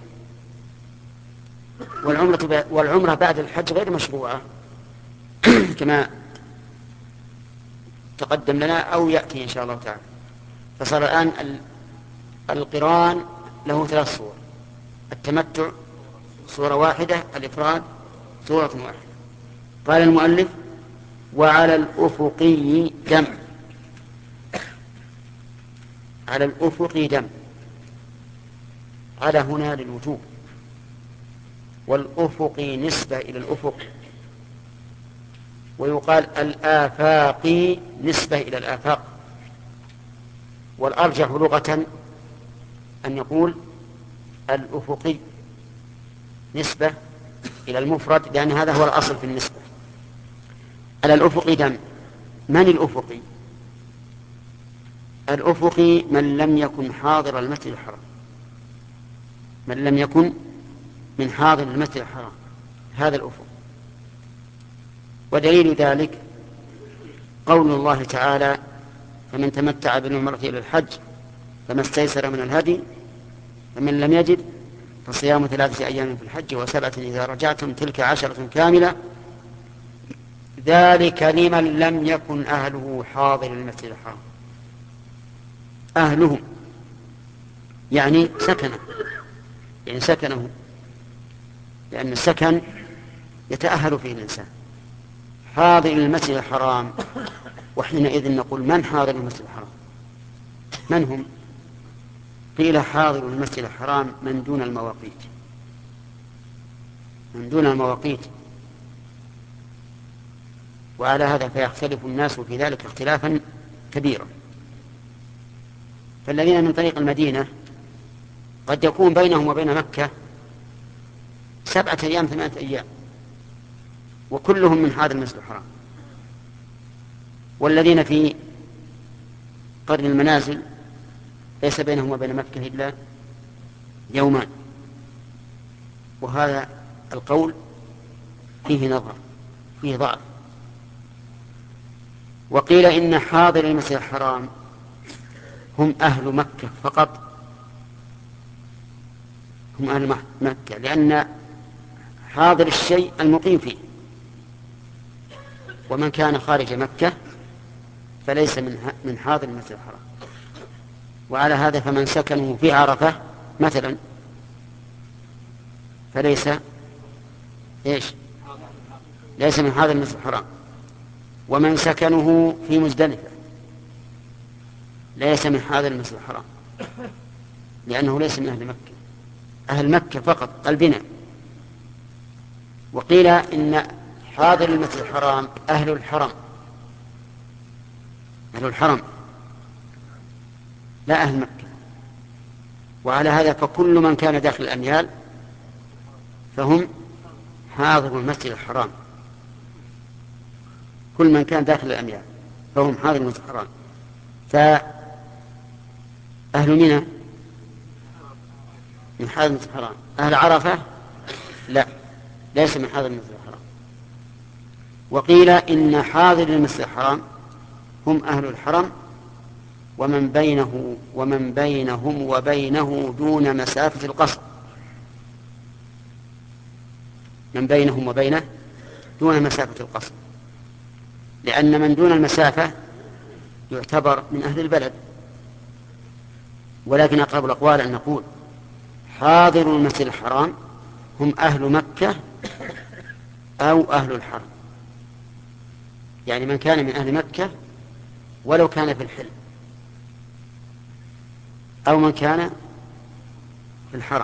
والعمرة بعد الحج غير مشروعة كما تقدم لنا أو يأتي إن شاء الله تعالى. فصار الآن القران له 3 صور: التمتع صورة واحدة، الإفراد صورة واحدة. قال المؤلف: وعلى الأفقي دم. على الأفق دم، على هنا للوجوب، والأفق نسبة إلى الأفق، ويقال الآفاق نسبة إلى الآفاق. والأرجح لغة أن يقول الأفقي نسبة إلى المفرد، لأن هذا هو الأصل في النسبة. على الأفق دم. من الأفقي؟ الأفقي من لم يكن حاضر المسجد الحرام، من لم يكن من حاضر المسجد الحرام، هذا الأفق. ودليل ذلك قول الله تعالى: فمن تمتع بالعمرة إلى الحج فما استيسر من الهدي فمن لم يجد فصيام 3 أيام في الحج و7 إذا رجعتم تلك 10 كاملة ذلك لمن لم يكن أهله حاضر المسجد الحرام. أهله يعني سكنه، لأن السكن يتأهل فيه الإنسان. حاضر المسجد الحرام، وحينئذ نقول من حاضر المسجد الحرام؟ من هم؟ قيل حاضر المسجد الحرام من دون المواقيت، من دون المواقيت. وعلى هذا فيختلف الناس في ذلك اختلافا كبيرا. فالذين من طريق المدينة قد يكون بينهم وبين مكة 7 أيام 8 أيام، وكلهم من حاضر المسجد الحرام. والذين في قرن المنازل ليس بينهم وبين مكة إلا 2 يوم. وهذا القول فيه نظر، فيه ضعف. وقيل إن حاضر المسجد الحرام هم أهل مكة فقط، هم أهل مكة، لأن حاضر الشيء المقيم فيه، ومن كان خارج مكة فليس من حاضر المسجد الحرام. وعلى هذا فمن سكنه في عرفة مثلا فليس ليس من حاضر المسجد الحرام. ومن سكنه في مزدلفة ليس من حاضر المسجد الحرام، لأنه ليس من أهل مكة، أهل مكة فقط البناء. وقيل إن حاضر المسجد الحرام أهل الحرم، أهل الحرم لا أهل مكة. وعلى هذا فكل من كان داخل الأميال فهم حاضر المسجد الحرام. كل من كان داخل الأميال فهم حاضر المسجد الحرام. فأهل منى من حاضر المسجد الحرام. أهل عرفة لا، ليس من حاضر المسجد الحرام. وقيل إن حاضر المسجد الحرام هم أهل الحرم ومن بينهم وبينه دون مسافة القصر. من بينهم وبينه دون مسافة القصر، لأن من دون المسافة يعتبر من أهل البلد. ولكن أقرب الأقوال أن نقول حاضر المسجد الحرام هم أهل مكة أو أهل الحرم، يعني من كان من أهل مكة ولو كان في الحل، أو من كان في الحرم.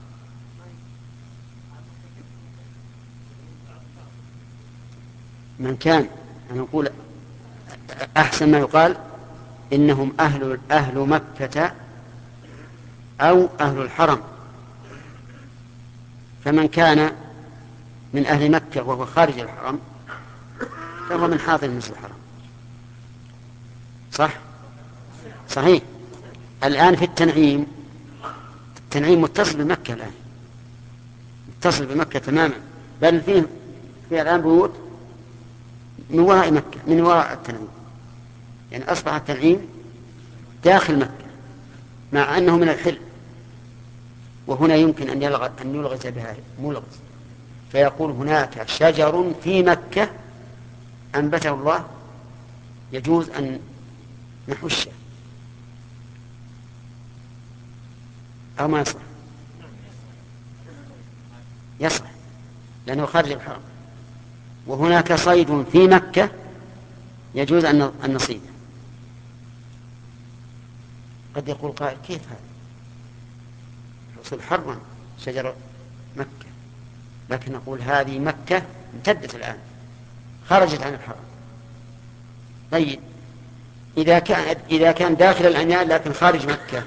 من كان، أنا أقول أحسن ما يقال إنهم أهل مكة أو أهل الحرم. فمن كان من أهل مكة وهو خارج الحرم فهو من حاضر المسجد الحرام. صح؟ صحيح. الآن في التنعيم متصل بمكة، الآن متصل بمكة تماما، بل فيه الآن بيوت من وراء مكة، من وراء التنعيم، يعني أصبح التنعيم داخل مكة مع أنه من الحل. وهنا يمكن أن يلغز بها ملغز، فيقول هناك شجر في مكة أنبته الله يجوز أن نحشه، أو ما يصح؟ يصح لأنه خارج الحرم. وهناك صيد في مكة يجوز أن نصيده. قد يقول قائل كيف هذا؟ الرسول حرم شجر مكة، لكن نقول هذه مكة امتدت الآن، خرجت عن الحرم. طيب إذا كان داخل الأميال لكن خارج مكة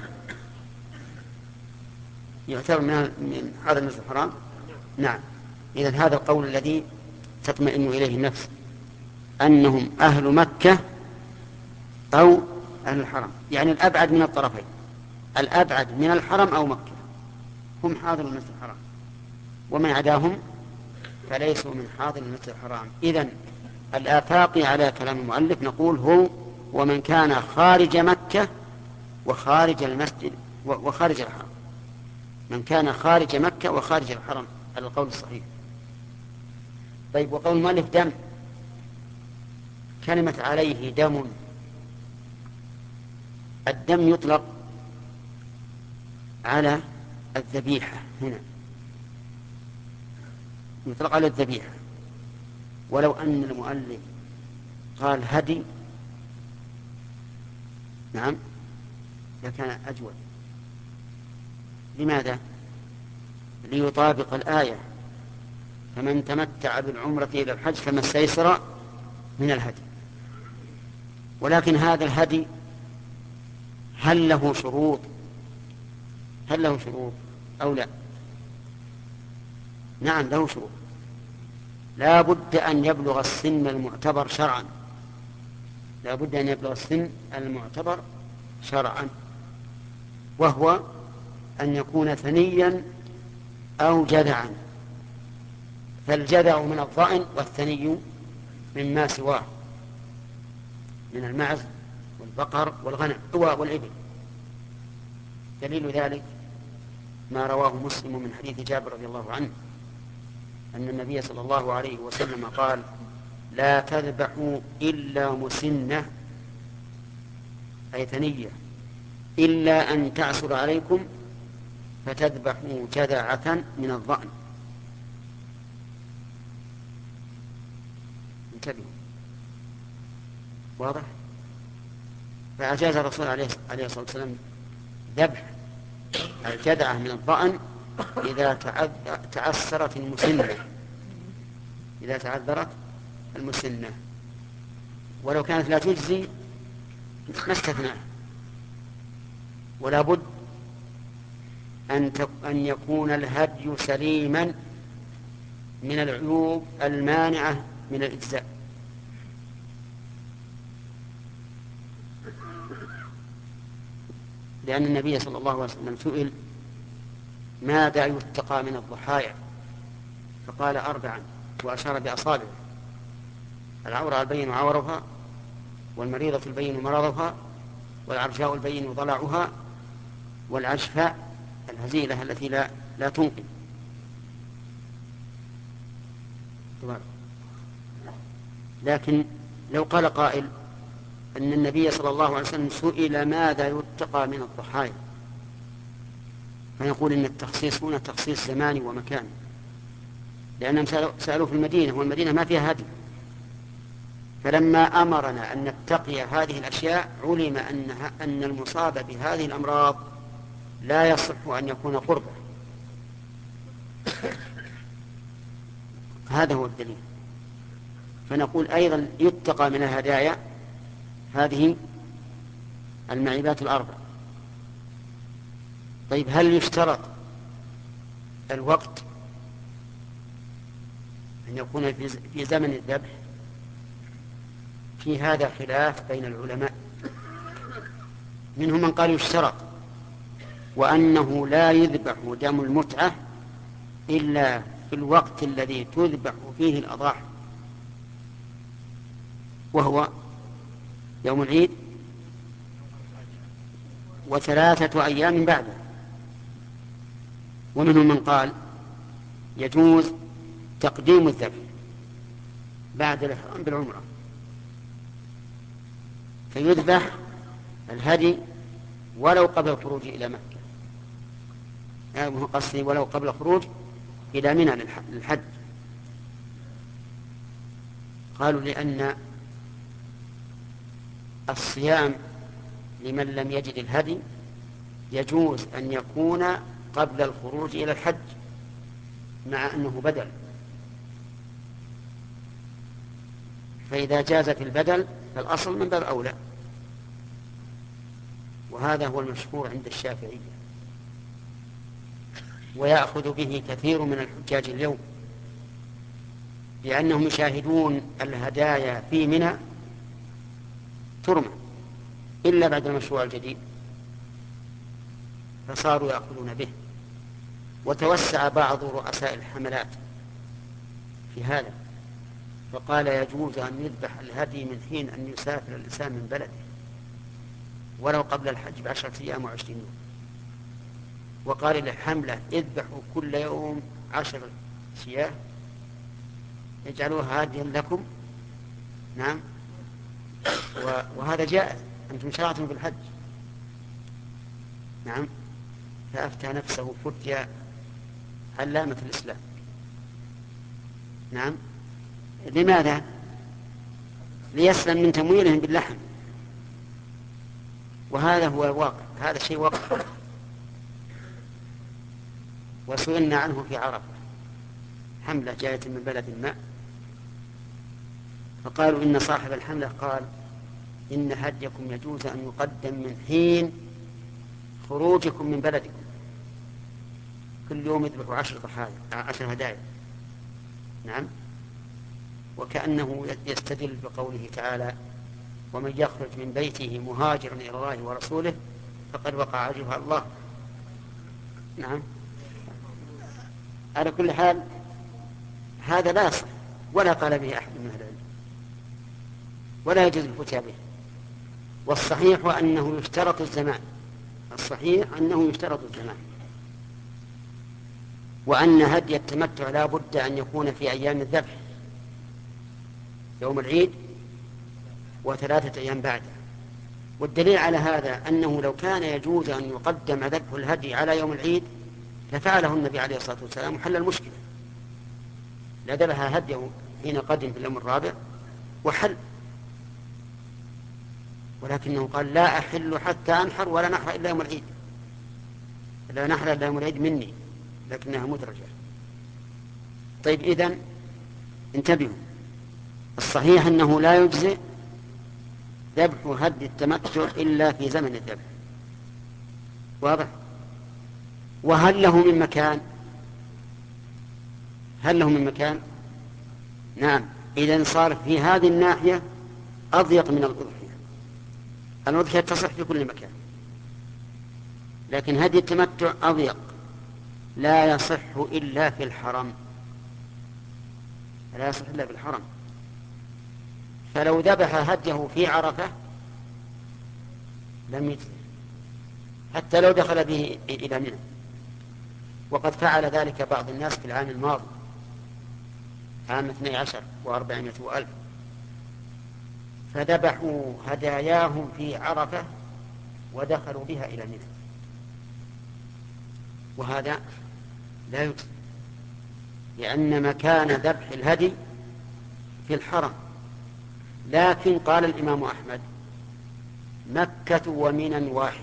يعتبر من هذا المسجد الحرام؟ نعم. إذن هذا القول الذي تطمئن إليه النفس، أنهم أهل مكة أو أهل الحرم، يعني الأبعد من الطرفين، الأبعد من الحرم أو مكة هم حاضر المسجد الحرام، ومن عداهم فليسوا من حاضر المسجد الحرام. إذن الآفاقي على كلام المؤلف نقول هو ومن كان خارج مكة وخارج المسجد وخارج الحرم، من كان خارج مكة وخارج الحرم على القول الصحيح. طيب، وقول المؤلف دم، كلمة عليه دم، الدم يطلق على الذبيحة، هنا يطلق على الذبيحة. ولو أن المؤلف قال هدي نعم لكان أجود. لماذا؟ ليطابق الآية فمن تمتع بالعمرة إلى الحج فما استيسر من الهدي. ولكن هذا الهدي هل له شروط أو لا؟ نعم له شروط. لا بد أن يبلغ السن المعتبر شرعا، لا بد أن يبلغ السن المعتبر شرعا، وهو أن يكون ثنيا أو جذعا، فالجذع من الضأن والثني مما سواه من المعز والبقر والغنم والإبل. دليل ذلك ما رواه مسلم من حديث جابر رضي الله عنه أن النبي صلى الله عليه وسلم قال: لا تذبحوا إلا مسنة، أي ثنية، إلا أن تعسر عليكم فتذبحوا جذعة من الضأن. انتبهوا، واضح؟ فأجاز الرسول عليه الصلاة والسلام ذبح الجذعة من الضأن إذا تعثرت المسنة، إذا تعذرت المسنة، ولو كانت لا تجزي ما استثناها. ولا بد أن يكون الهدي سليما من العيوب المانعة من الإجزاء. لأن النبي صلى الله عليه وسلم سئل ماذا يتقى من الضحايا، فقال 4 وأشار بأصابعه: العورة البين عورها، والمريضة البين مرضها، والعرجاء البين ضلعها، والعشفاء الهزيلة التي لا تنقل. لكن لو قال قائل أن النبي صلى الله عليه وسلم سئل ماذا يتقى من الضحايا، فنقول إن التخصيص هنا تخصيص زماني ومكاني، لأنهم سألوا في المدينة، والمدينة ما فيها هدي، فلما أمرنا أن نتقي هذه الأشياء علم أن المصاب بهذه الأمراض لا يصح أن يكون قربا. هذا هو الدليل. فنقول أيضا يتقى من الهدايا هذه المعيبات 4. طيب، هل يشترط الوقت أن يكون في زمن الذبح؟ في هذا خلاف بين العلماء، منهم من قال يشترط، وأنه لا يذبح دم المتعة إلا في الوقت الذي تذبح فيه الأضاحي، وهو يوم العيد و3 أيام بعده. ومنهم من قال يجوز تقديم الذبح بعد الإحرام بالعمرة، فيذبح الهدي ولو قبل الخروج إلى مكة، قصدي ولو قبل الخروج إلى منى للحج. قالوا لأن الصيام لمن لم يجد الهدي يجوز أن يكون قبل الخروج إلى الحج، مع أنه بدل، فإذا جاز في البدل فالأصل من باب أولى. وهذا هو المشهور عند الشافعية، ويأخذ به كثير من الحجاج اليوم، لأنهم يشاهدون الهدايا في منى ترمى إلا بعد المشروع الجديد، فصاروا يأخذون به. وتوسع بعض رؤساء الحملات في هذا، فقال يجوز أن يذبح الهدي من حين أن يسافر الإنسان من بلده ولو قبل الحج ب10 أيام و20 يوم. وقال للحملة اذبحوا كل يوم 10 شياه يجعلوها هاديا لكم. نعم، وهذا جائز، أنتم شرعتم بالحج. نعم، فأفتى نفسه فتيا علامة الإسلام. نعم، لماذا؟ ليسلم من تمويلهم باللحم، وهذا هو الواقع، هذا شيء واقع. وسئلنا عنه في عرفة، حملة جاءت من بلد ما، فقالوا إن صاحب الحملة قال إن هديكم يجوز أن يقدم من حين خروجكم من بلدكم، كل يوم يذبحوا 10 هدايا. نعم، وكأنه يستدل بقوله تعالى ومن يخرج من بيته مهاجرا إلى الله ورسوله فقد وقع أجره على الله. نعم، على كل حال هذا لا يصح ولا قال به أحد من أهل العلم، ولا يجوز الفتيا به. والصحيح أنه يشترط الزمان، الصحيح أنه يشترط الزمان، وأن هدي التمتع لا بد أن يكون في أيام الذبح، يوم العيد و3 أيام بعده. والدليل على هذا أنه لو كان يجوز أن يقدم ذبح الهدي على يوم العيد لفعله النبي عليه الصلاة والسلام وحل المشكلة، لذبح هديه حين قدم في اليوم الرابع وحل. ولكنه قال لا أحل حتى أنحر ولا نحر إلا يوم العيد، لا نحر إلا يوم العيد مني، لكنها مدرجة. طيب، إذن انتبهوا، الصحيح أنه لا يجزئ ذبح هدي التمتع إلا في زمن الذبح، واضح؟ وهل له من مكان؟ هل له من مكان؟ نعم، إذن صار في هذه الناحية أضيق من الأضحية. الأضحية تصح في كل مكان، لكن هدي التمتع أضيق، لا يصح إلا في الحرم، لا يصح إلا في الحرم. فلو ذبح هديه في عرفة لم يجزي حتى لو دخل به إلى منى. وقد فعل ذلك بعض الناس في العام الماضي، عام 12 و400 وألف، فذبحوا هداياهم في عرفة ودخلوا بها إلى منى، وهذا لا يجزي، لأن مكان ذبح الهدي في الحرم. لكن قال الإمام أحمد: مكة ومنى واحد،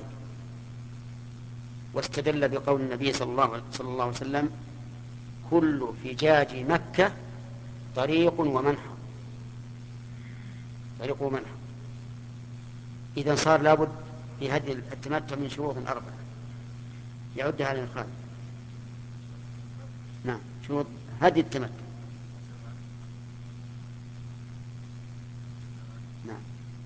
واستدل بقول النبي صلى الله عليه وسلم: كل فجاج مكة طريق ومنحر، طريق ومنحر. إذا صار لابد في هدي التمتع من شروط 4 يعدها للخالق. نعم، شروط هدي التمتع. نعم.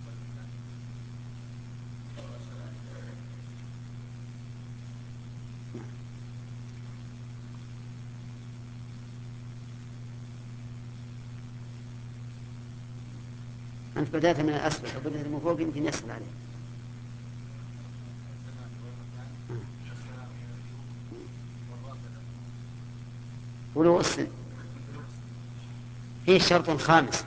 أنت بدأت من الأسفل أو بدأت من فوق، يمكن يسهل عليك. ولو السن فيه شرط خامس: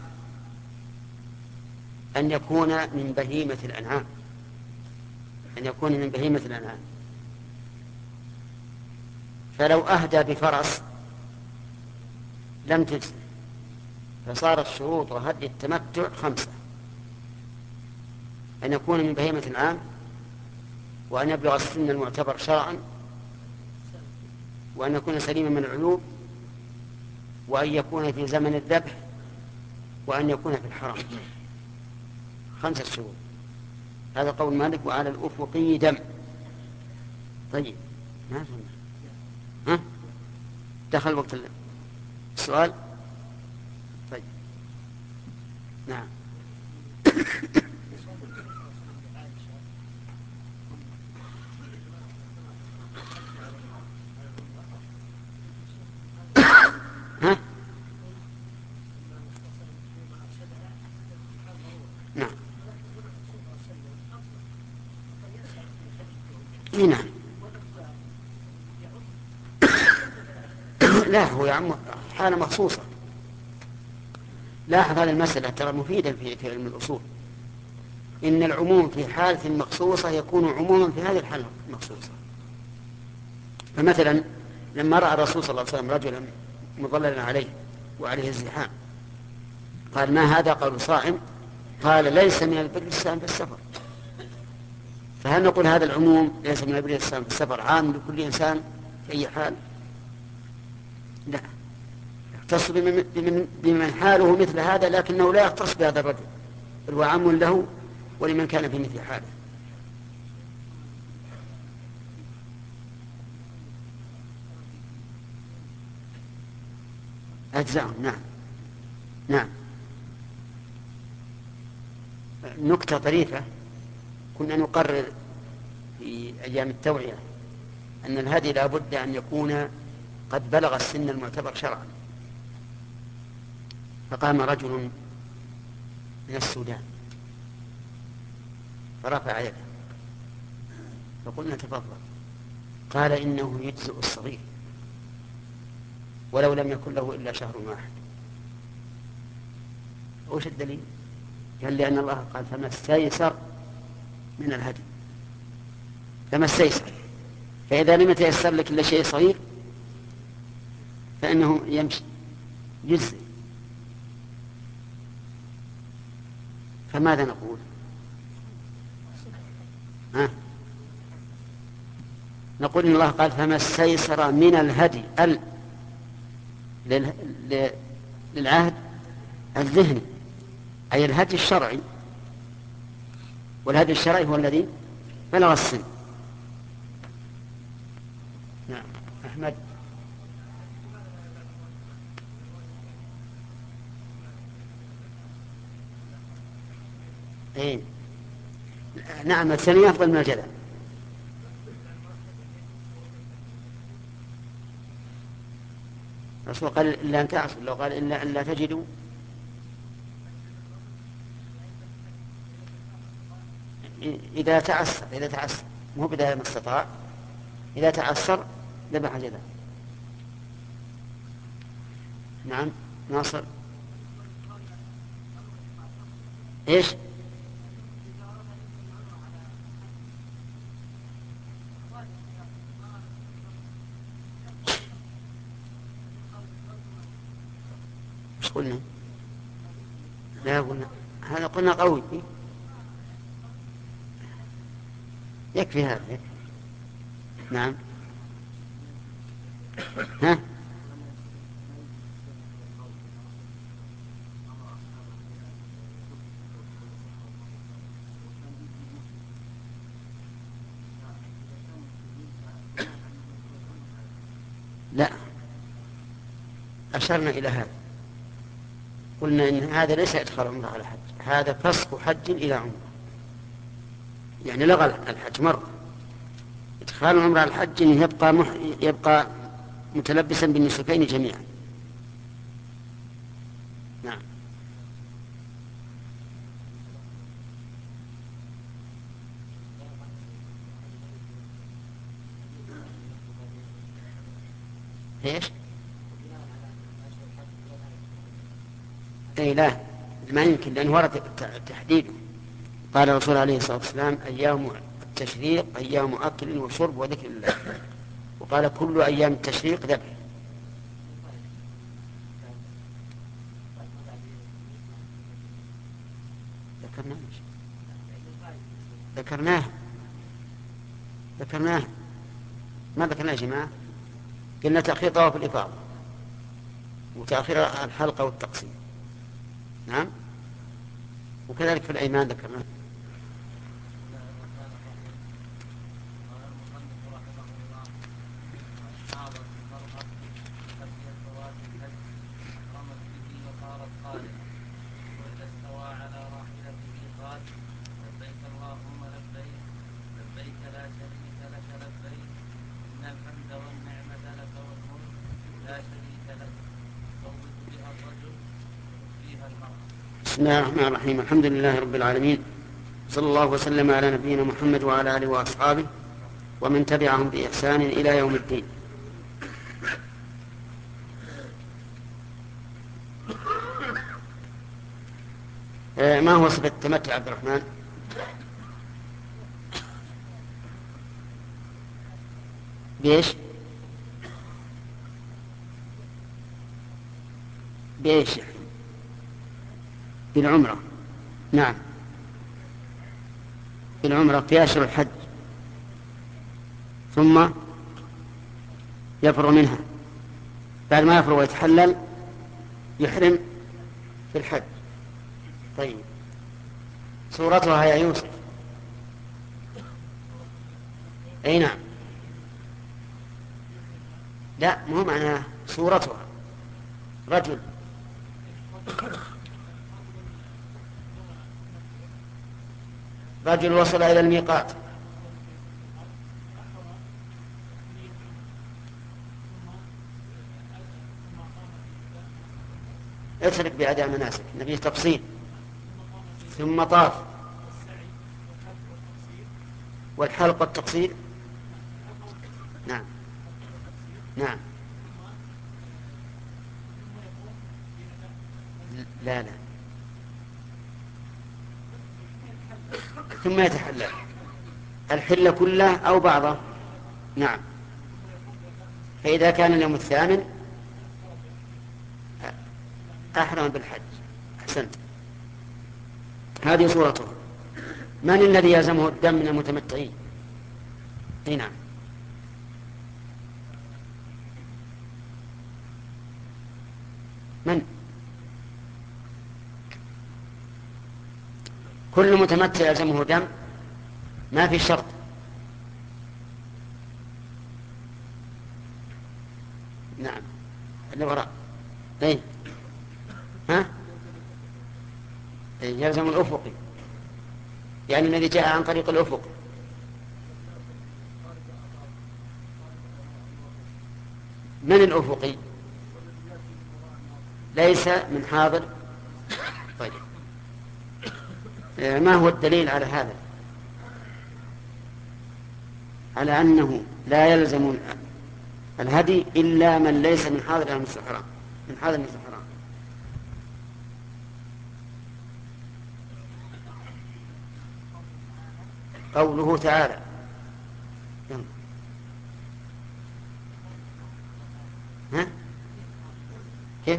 أن يكون من بهيمة الأنعام، أن يكون من بهيمة الأنعام. فلو أهدى بفرس لم تجزي، فصارت شروط هدي التمتع 5: أن يكون من بهيمة الأنعام، وأن يبلغ السن المعتبر شرعا، وأن يكون سليما من العيوب، وأن يكون في زمن الذبح، وأن يكون في الحرم. 5 شروط. هذا قول مالك: وعلى الأفقي دم. طيب، ما ها دخل وقت السؤال. طيب، نعم. ها؟ نعم. نعم. لا، هو يا عم حالة مخصوصة. لاحظ هذه المسألة ترى مفيدة في علم الأصول. إن العموم في حالة مخصوصة يكون عموما في هذه الحالة المخصوصة. فمثلا لما رأى الرسول صلى الله عليه وسلم رجلا مظللا عليه وعليه الزحام، قال: ما هذا؟ قالوا: صائم. قال: ليس من البر الصيام في السفر. فهل نقول هذا العموم ليس من البر الصيام في السفر عام لكل إنسان في أي حال؟ لا، يختص بمن حاله مثل هذا، لكنه لا يختص بهذا الرجل، بل هو عام له ولمن كان في مثل حاله. أجزاهم. نعم. نعم. نكتة طريفة: كنا نقرر في أيام التوعية أن الهدي لا بد أن يكون قد بلغ السن المعتبر شرعا. فقام رجل من السودان فرفع يده، فقلنا: تفضل. قال: إنه يجزئ الصغير ولو لم يكن له إلا شهر واحد. وش الدليل؟ قال: لأن الله قال: فما استيسر من الهدي. فما استيسر، فإذا لم يتيسر لك إلا شيء صغير فإنه يمشي جزء. فماذا نقول؟ نقول إن الله قال: فما استيسر من الهدي للعهد الذهني، أي الهدي الشرعي، والهدي الشرعي هو الذي بلغ السن. نعم. أحمد. إيه؟ نعم، الثانية أفضل من الجذع. الرسول قال إلا أن تعصوا، لو قال إلا أن لا تجدوا. إذا تعسر مو بداية ما استطاع، إذا تعسر ذبح جذع. نعم ناصر. إيش؟ إيش قلنا؟ لا قلنا هذا، قلنا قوي. يكفي هذا. نعم. ها؟ لا، أشرنا إلى هذا، قلنا إن هذا ليس إدخال عمره على حج، هذا فسخ حج إلى عمره، يعني لغى الحج مرة. إدخال العمره على الحج إنه يبقى متلبسا بالنسكين جميعا. نعم. ايش؟ اي لا، ما يمكن، لأنه ورد تحديد. قال الرسول عليه الصلاة والسلام أيام التشريق أيام أكل وشرب وذكر الله، وقال كل أيام التشريق ذبح. ذكرناه ما ذكرناه يا جماعة؟ قلنا تأخير طواف الإفاضة وتأخير الحلقة والتقسيم. نعم، وكذلك في الأيمان ذكرناه. بسم الله الرحمن الرحيم. الحمد لله رب العالمين، صلى الله وسلم على نبينا محمد وعلى آله وأصحابه ومن تبعهم بإحسان إلى يوم الدين. ما هو صفة التمتع عبد الرحمن؟ بإيش؟ بالعمرة. نعم، بالعمرة في أشهر الحج، ثم يفرغ منها، بعد ما يفرغ ويتحلل يحرم في الحج. طيب، صورتها يا يوسف؟ أي نعم. لا، مو معناه صورتها رجل وصل إلى الميقات، اترك بأداء مناسك، نبي تفصيل. ثم طاف، والحلق والتقصير. نعم نعم. لا ثم يتحلل الحل كله أو بعضه. نعم، فإذا كان اليوم الثامن أحرم بالحج. أحسنت، هذه صورته. من الذي يلزمه الدم من المتمتعين؟ نعم. من؟ كل متمتع يلزمه دم، ما في شرط. نعم اللي وراء. اي ها يلزم الأفقي، يعني الذي جاء عن طريق الأفق. من الأفقي؟ ليس من حاضر. طيب ما هو الدليل على هذا، على أنه لا يلزم الهدي إلا من ليس من حاضر المسجد الحرام، من حاضر المسجد الحرام؟ قوله تعالى ها كيف؟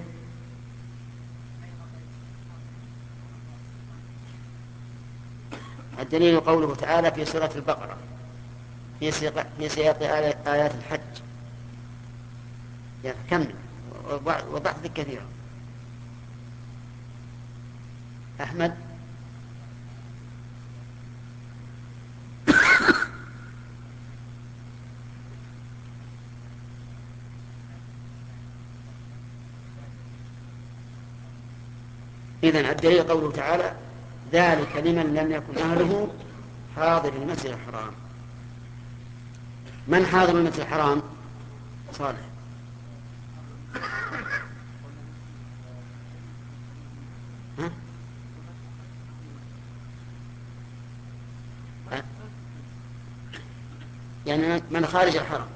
الدليل قوله تعالى في سورة البقرة في سياق آيات الحج. يعني كمل، وضحت لك كثيرا. أحمد إذن الدليل قوله تعالى ذلك لمن لم يكن أهله حاضر المسجد الحرام. من حاضر المسجد الحرام؟ صالح. ها؟ يعني من خارج الحرم.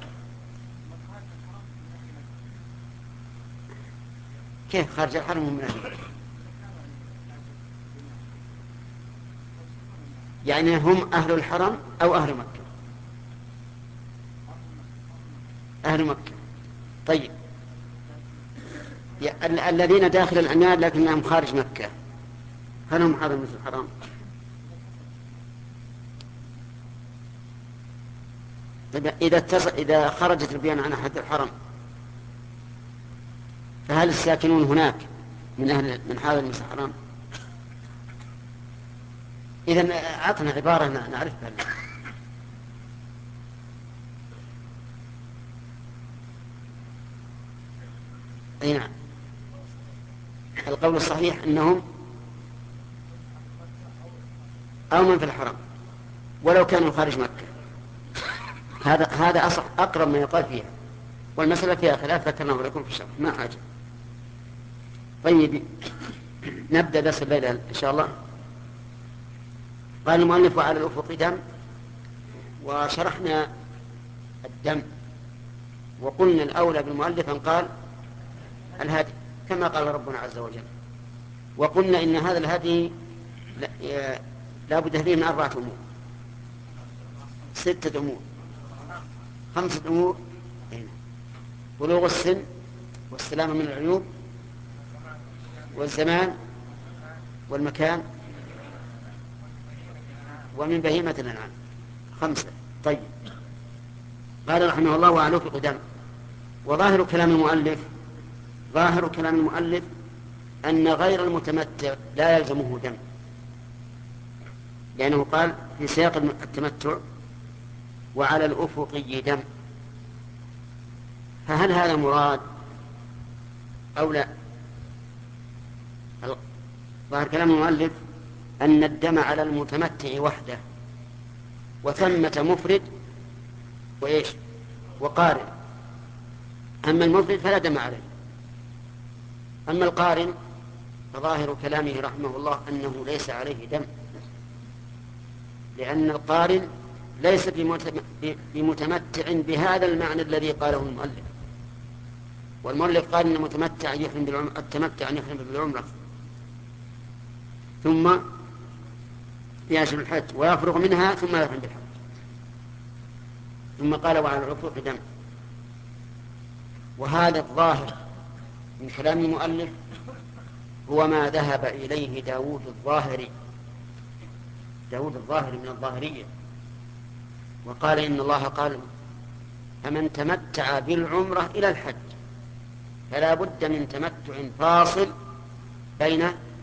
كيف خارج الحرم ومن أهله؟ يعني هم أهل الحرم أو أهل مكة؟ أهل مكة. طيب الذين داخل العماد لكنهم خارج مكة هل هم حاضر المسجد الحرام؟ إذا خرجت البيان عن حد الحرم فهل الساكنون هناك من حاضر المسجد الحرام؟ إذن أعطنا عبارة نعرفها. أي نعم، القول الصحيح أنهم أو من في الحرم ولو كانوا خارج مكة. هذا أقرب ما يقال فيها، والمسألة فيها خلاف ذكرناه لكم في الشرح ما حاجة. طيب نبدأ درس الليلة إن شاء الله. قال المؤلف على الأفق دم، وشرحنا الدم وقلنا الأولى بالمؤلف أن قال الهدي كما قال ربنا عز وجل، وقلنا إن هذا الهدي لا بد فيه من 4 أمور، 6 أمور، 5 أمور: بلوغ السن، والسلامة من العيوب، والزمان، والمكان، ومن بهيمة الأنعام. 5. طيب قال رحمه الله وعلى الأفق دم. وظاهر كلام المؤلف أن غير المتمتع لا يلزمه دم، لأنه قال في سياق التمتع وعلى الأفقي دم. فهل هذا مراد أو لا؟ ظاهر كلام المؤلف أن الدم على المتمتع وحده، وثمة مفرد وإيش وقارن. أما المفرد فلا دم عليه، أما القارن فظاهر كلامه رحمه الله أنه ليس عليه دم، لأن القارن ليس بمتمتع بهذا المعنى الذي قاله المؤلف. والمؤلف قال أن التمتع أن يحرم بالعمرة ثم يأتي الحج ويفرغ منها ثم يحرم بالحج، ثم قال وعلى العفوق دم. وهذا الظاهر من كلام المؤلف هو ما ذهب إليه داود الظاهري من الظاهرية، وقال إن الله قال فمن تمتع بالعمرة إلى الحج فلا بد من تمتع فاصل بين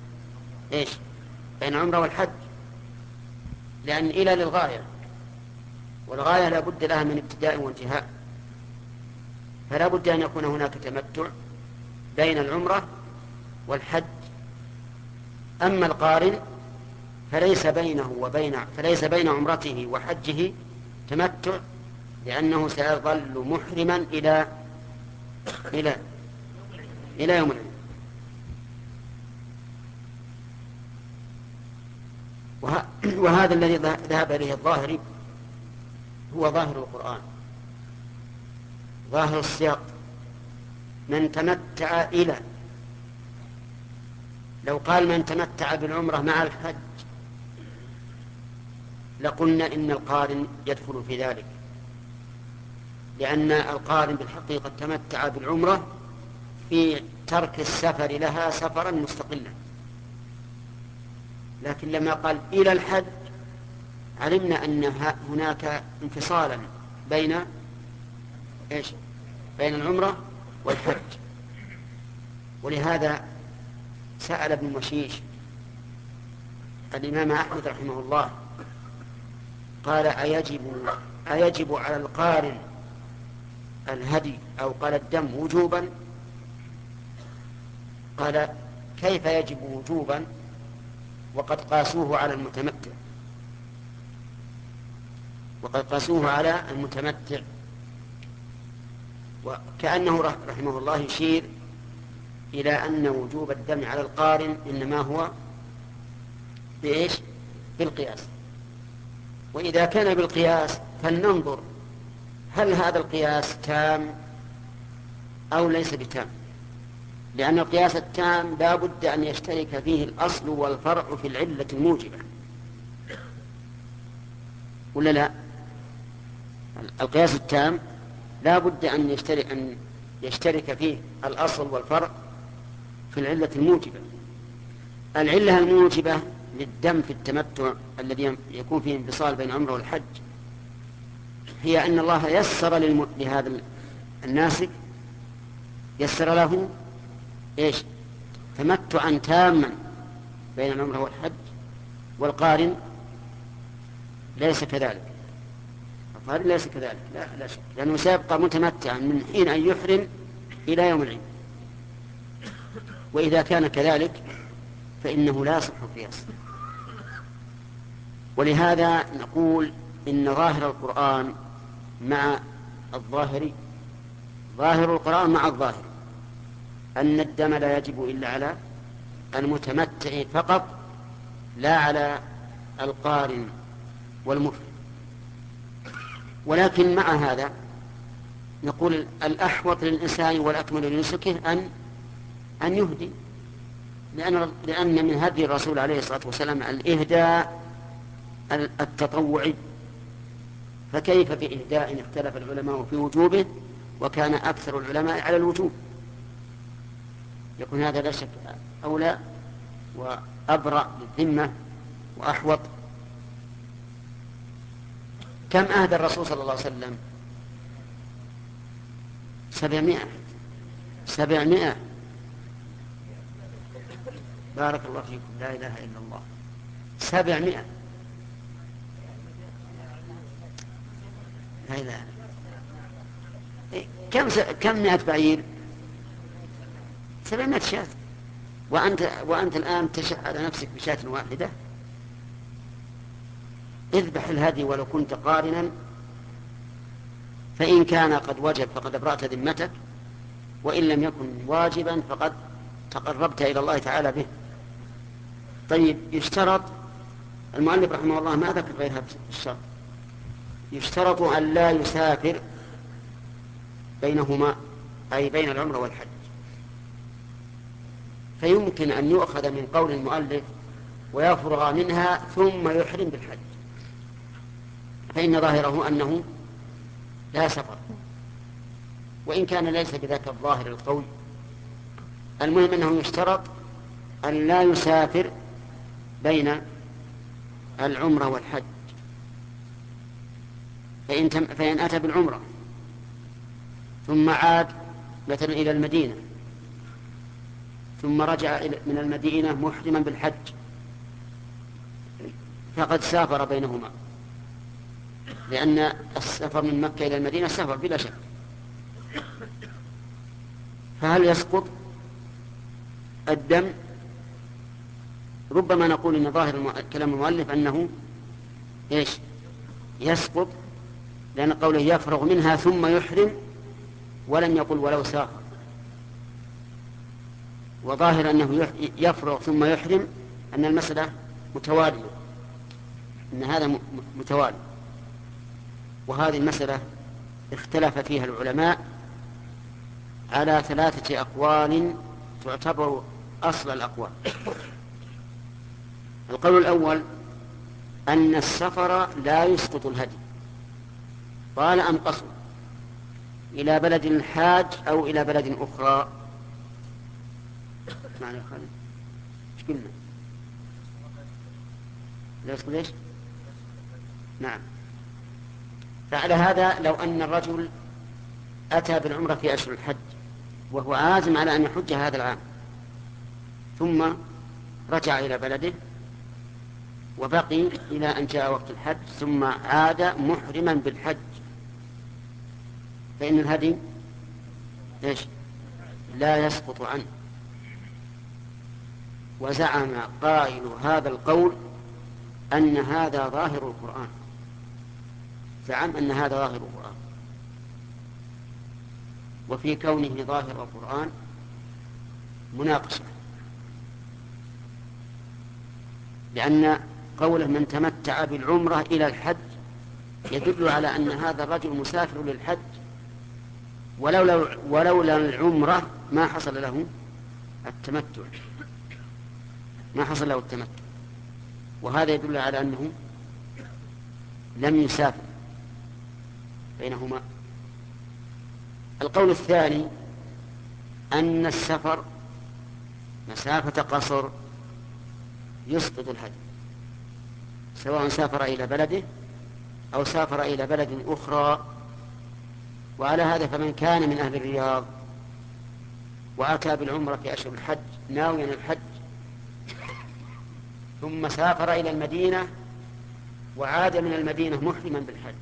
العمرة والحج، لأن إلى للغاية، والغاية لا بد لها من ابتداء وانتهاء. فلا بد أن يكون هناك تمتع بين العمرة والحج. أما القارن فليس بين عمرته وحجه تمتع، لأنه سيظل محرما إلى يوم العيد. وهذا الذي ذهب إليه الظاهري هو ظاهر القرآن، ظاهر السياق، من تمتع إلى. لو قال من تمتع بالعمرة مع الحج لقلنا إن القارن يدخل في ذلك، لأن القارن بالحقيقة تمتع بالعمرة في ترك السفر لها سفرا مستقلا. لكن لما قال إلى الحج علمنا أن هناك انفصالا بين العمرة والحج. ولهذا سأل ابن مشيش الإمام أحمد رحمه الله قال: أيجب على القارن الهدي أو قال الدم وجوبا؟ قال: كيف يجب وجوبا وقد قاسوه على المتمتع؟ وكأنه رحمه الله يشير إلى أن وجوب الدم على القارن إنما هو بالقياس. وإذا كان بالقياس فلننظر هل هذا القياس تام أو ليس بتام، لأن القياس التام لا بد أن يشترك فيه الأصل والفرع في العلة الموجبة، ولا لا؟ القياس التام لا بد أن يشترك فيه الأصل والفرع في العلة الموجبة. العلة الموجبة للدم في التمتع الذي يكون فيه انفصال بين العمرة والحج هي أن الله يسر لهذا الناسك، يسر له تمتعا تاما بين العمرة والحج، والقارن ليس كذلك. القارن ليس كذلك لا شك، لأنه سيبقى متمتعا من حين أن يحرم إلى يوم العيد. وإذا كان كذلك فإنه لا يصح القياس. ولهذا نقول إن ظاهر القرآن مع الظاهر، ظاهر القرآن مع الظاهر، أن الدم لا يجب إلا على المتمتع فقط، لا على القارن والمفرد. ولكن مع هذا نقول الأحوط للإنسان والأكمل لنسكه أن يهدي، لأن من هدي الرسول عليه الصلاة والسلام الإهداء التطوعي، فكيف بإهداء اختلف العلماء في وجوبه وكان أكثر العلماء على الوجوب؟ يكون هذا لا شك أولى وأبرأ للذمة وأحوط. كم أهدى الرسول صلى الله عليه وسلم؟ 700. بارك الله فيكم، لا إله إلا الله. 700. لا إله. كم 100 بعير؟ 700 شاة. وأنت الآن تشع على نفسك بشاة واحدة. اذبح الهدي ولو كنت قارنا، فإن كان قد وجب فقد أبرأت ذمتك، وإن لم يكن واجبا فقد تقربت إلى الله تعالى به. طيب، يشترط، المؤلف رحمه الله ما ذكر غير هذا الشرط، يشترط أن لا يسافر بينهما، أي بين العمرة والحج. فيمكن أن يؤخذ من قول المؤلف ويفرغ منها ثم يحرم بالحج، فإن ظاهره أنه لا سفر، وإن كان ليس بذاك الظاهر القول. المهم أنه يشترط أن لا يسافر بين العمرة والحج. فإن أتى بالعمرة ثم عاد مثلا إلى المدينة ثم رجع من المدينة محرما بالحج فقد سافر بينهما، لأن السفر من مكة إلى المدينة سفر بلا شك. فهل يسقط الدم؟ ربما نقول إن ظاهر كلام المؤلف أنه إيش؟ يسقط، لأن قوله يفرغ منها ثم يحرم ولم يقل ولو سافر، وظاهر أنه يفرغ ثم يحرم أن المسألة متوالية، أن هذا متوالي. وهذه المسألة اختلف فيها العلماء على 3 أقوال تعتبر أصل الأقوال. القول الأول أن السفر لا يسقط الهدي طال أم قصر، إلى بلد الحاج أو إلى بلد أخرى. معنى خالد ايش قلنا؟ لا يسقط ايش؟ نعم. فعلى هذا لو أن الرجل أتى بالعمرة في أشهر الحج وهو عازم على أن يحج هذا العام، ثم رجع إلى بلده وبقي إلى أن جاء وقت الحج ثم عاد محرما بالحج، فإن الهدي إيش؟ لا يسقط عنه. وزعم قائل هذا القول أن هذا ظاهر القرآن، زعم أن هذا ظاهر القرآن. وفي كونه ظاهر القرآن مناقشة، لأن قوله من تمتع بالعمرة إلى الحج يدل على أن هذا الرجل مسافر للحج، ولولا العمرة ما حصل له التمتع، ما حصل له التمتع، وهذا يدل على أنه لم يسافر بينهما. القول الثاني أن السفر مسافة قصر يسقط الهدي، سواء سافر إلى بلده أو سافر إلى بلد أخرى. وعلى هذا فمن كان من أهل الرياض وأتى بالعمرة في أشهر الحج ناويا الحج، ثم سافر إلى المدينة وعاد من المدينة محرما بالحج،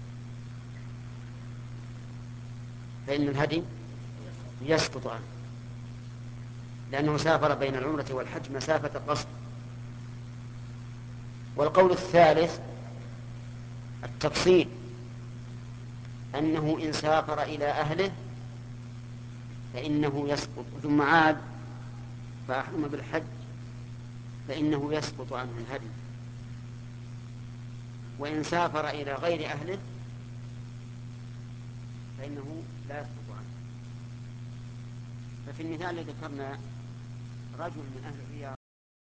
فإن الهدي يسقط عنه، لأنه سافر بين العمرة والحج مسافة قصر. والقول الثالث التفصيل، أنه إن سافر إلى أهله فإنه يسقط، ثم عاد فأحرم بالحج فإنه يسقط عنه الهدي، وإن سافر إلى غير أهله فإنه لا يسقط عنه. ففي المثال الذي ذكرنا رجل من أهل الرياض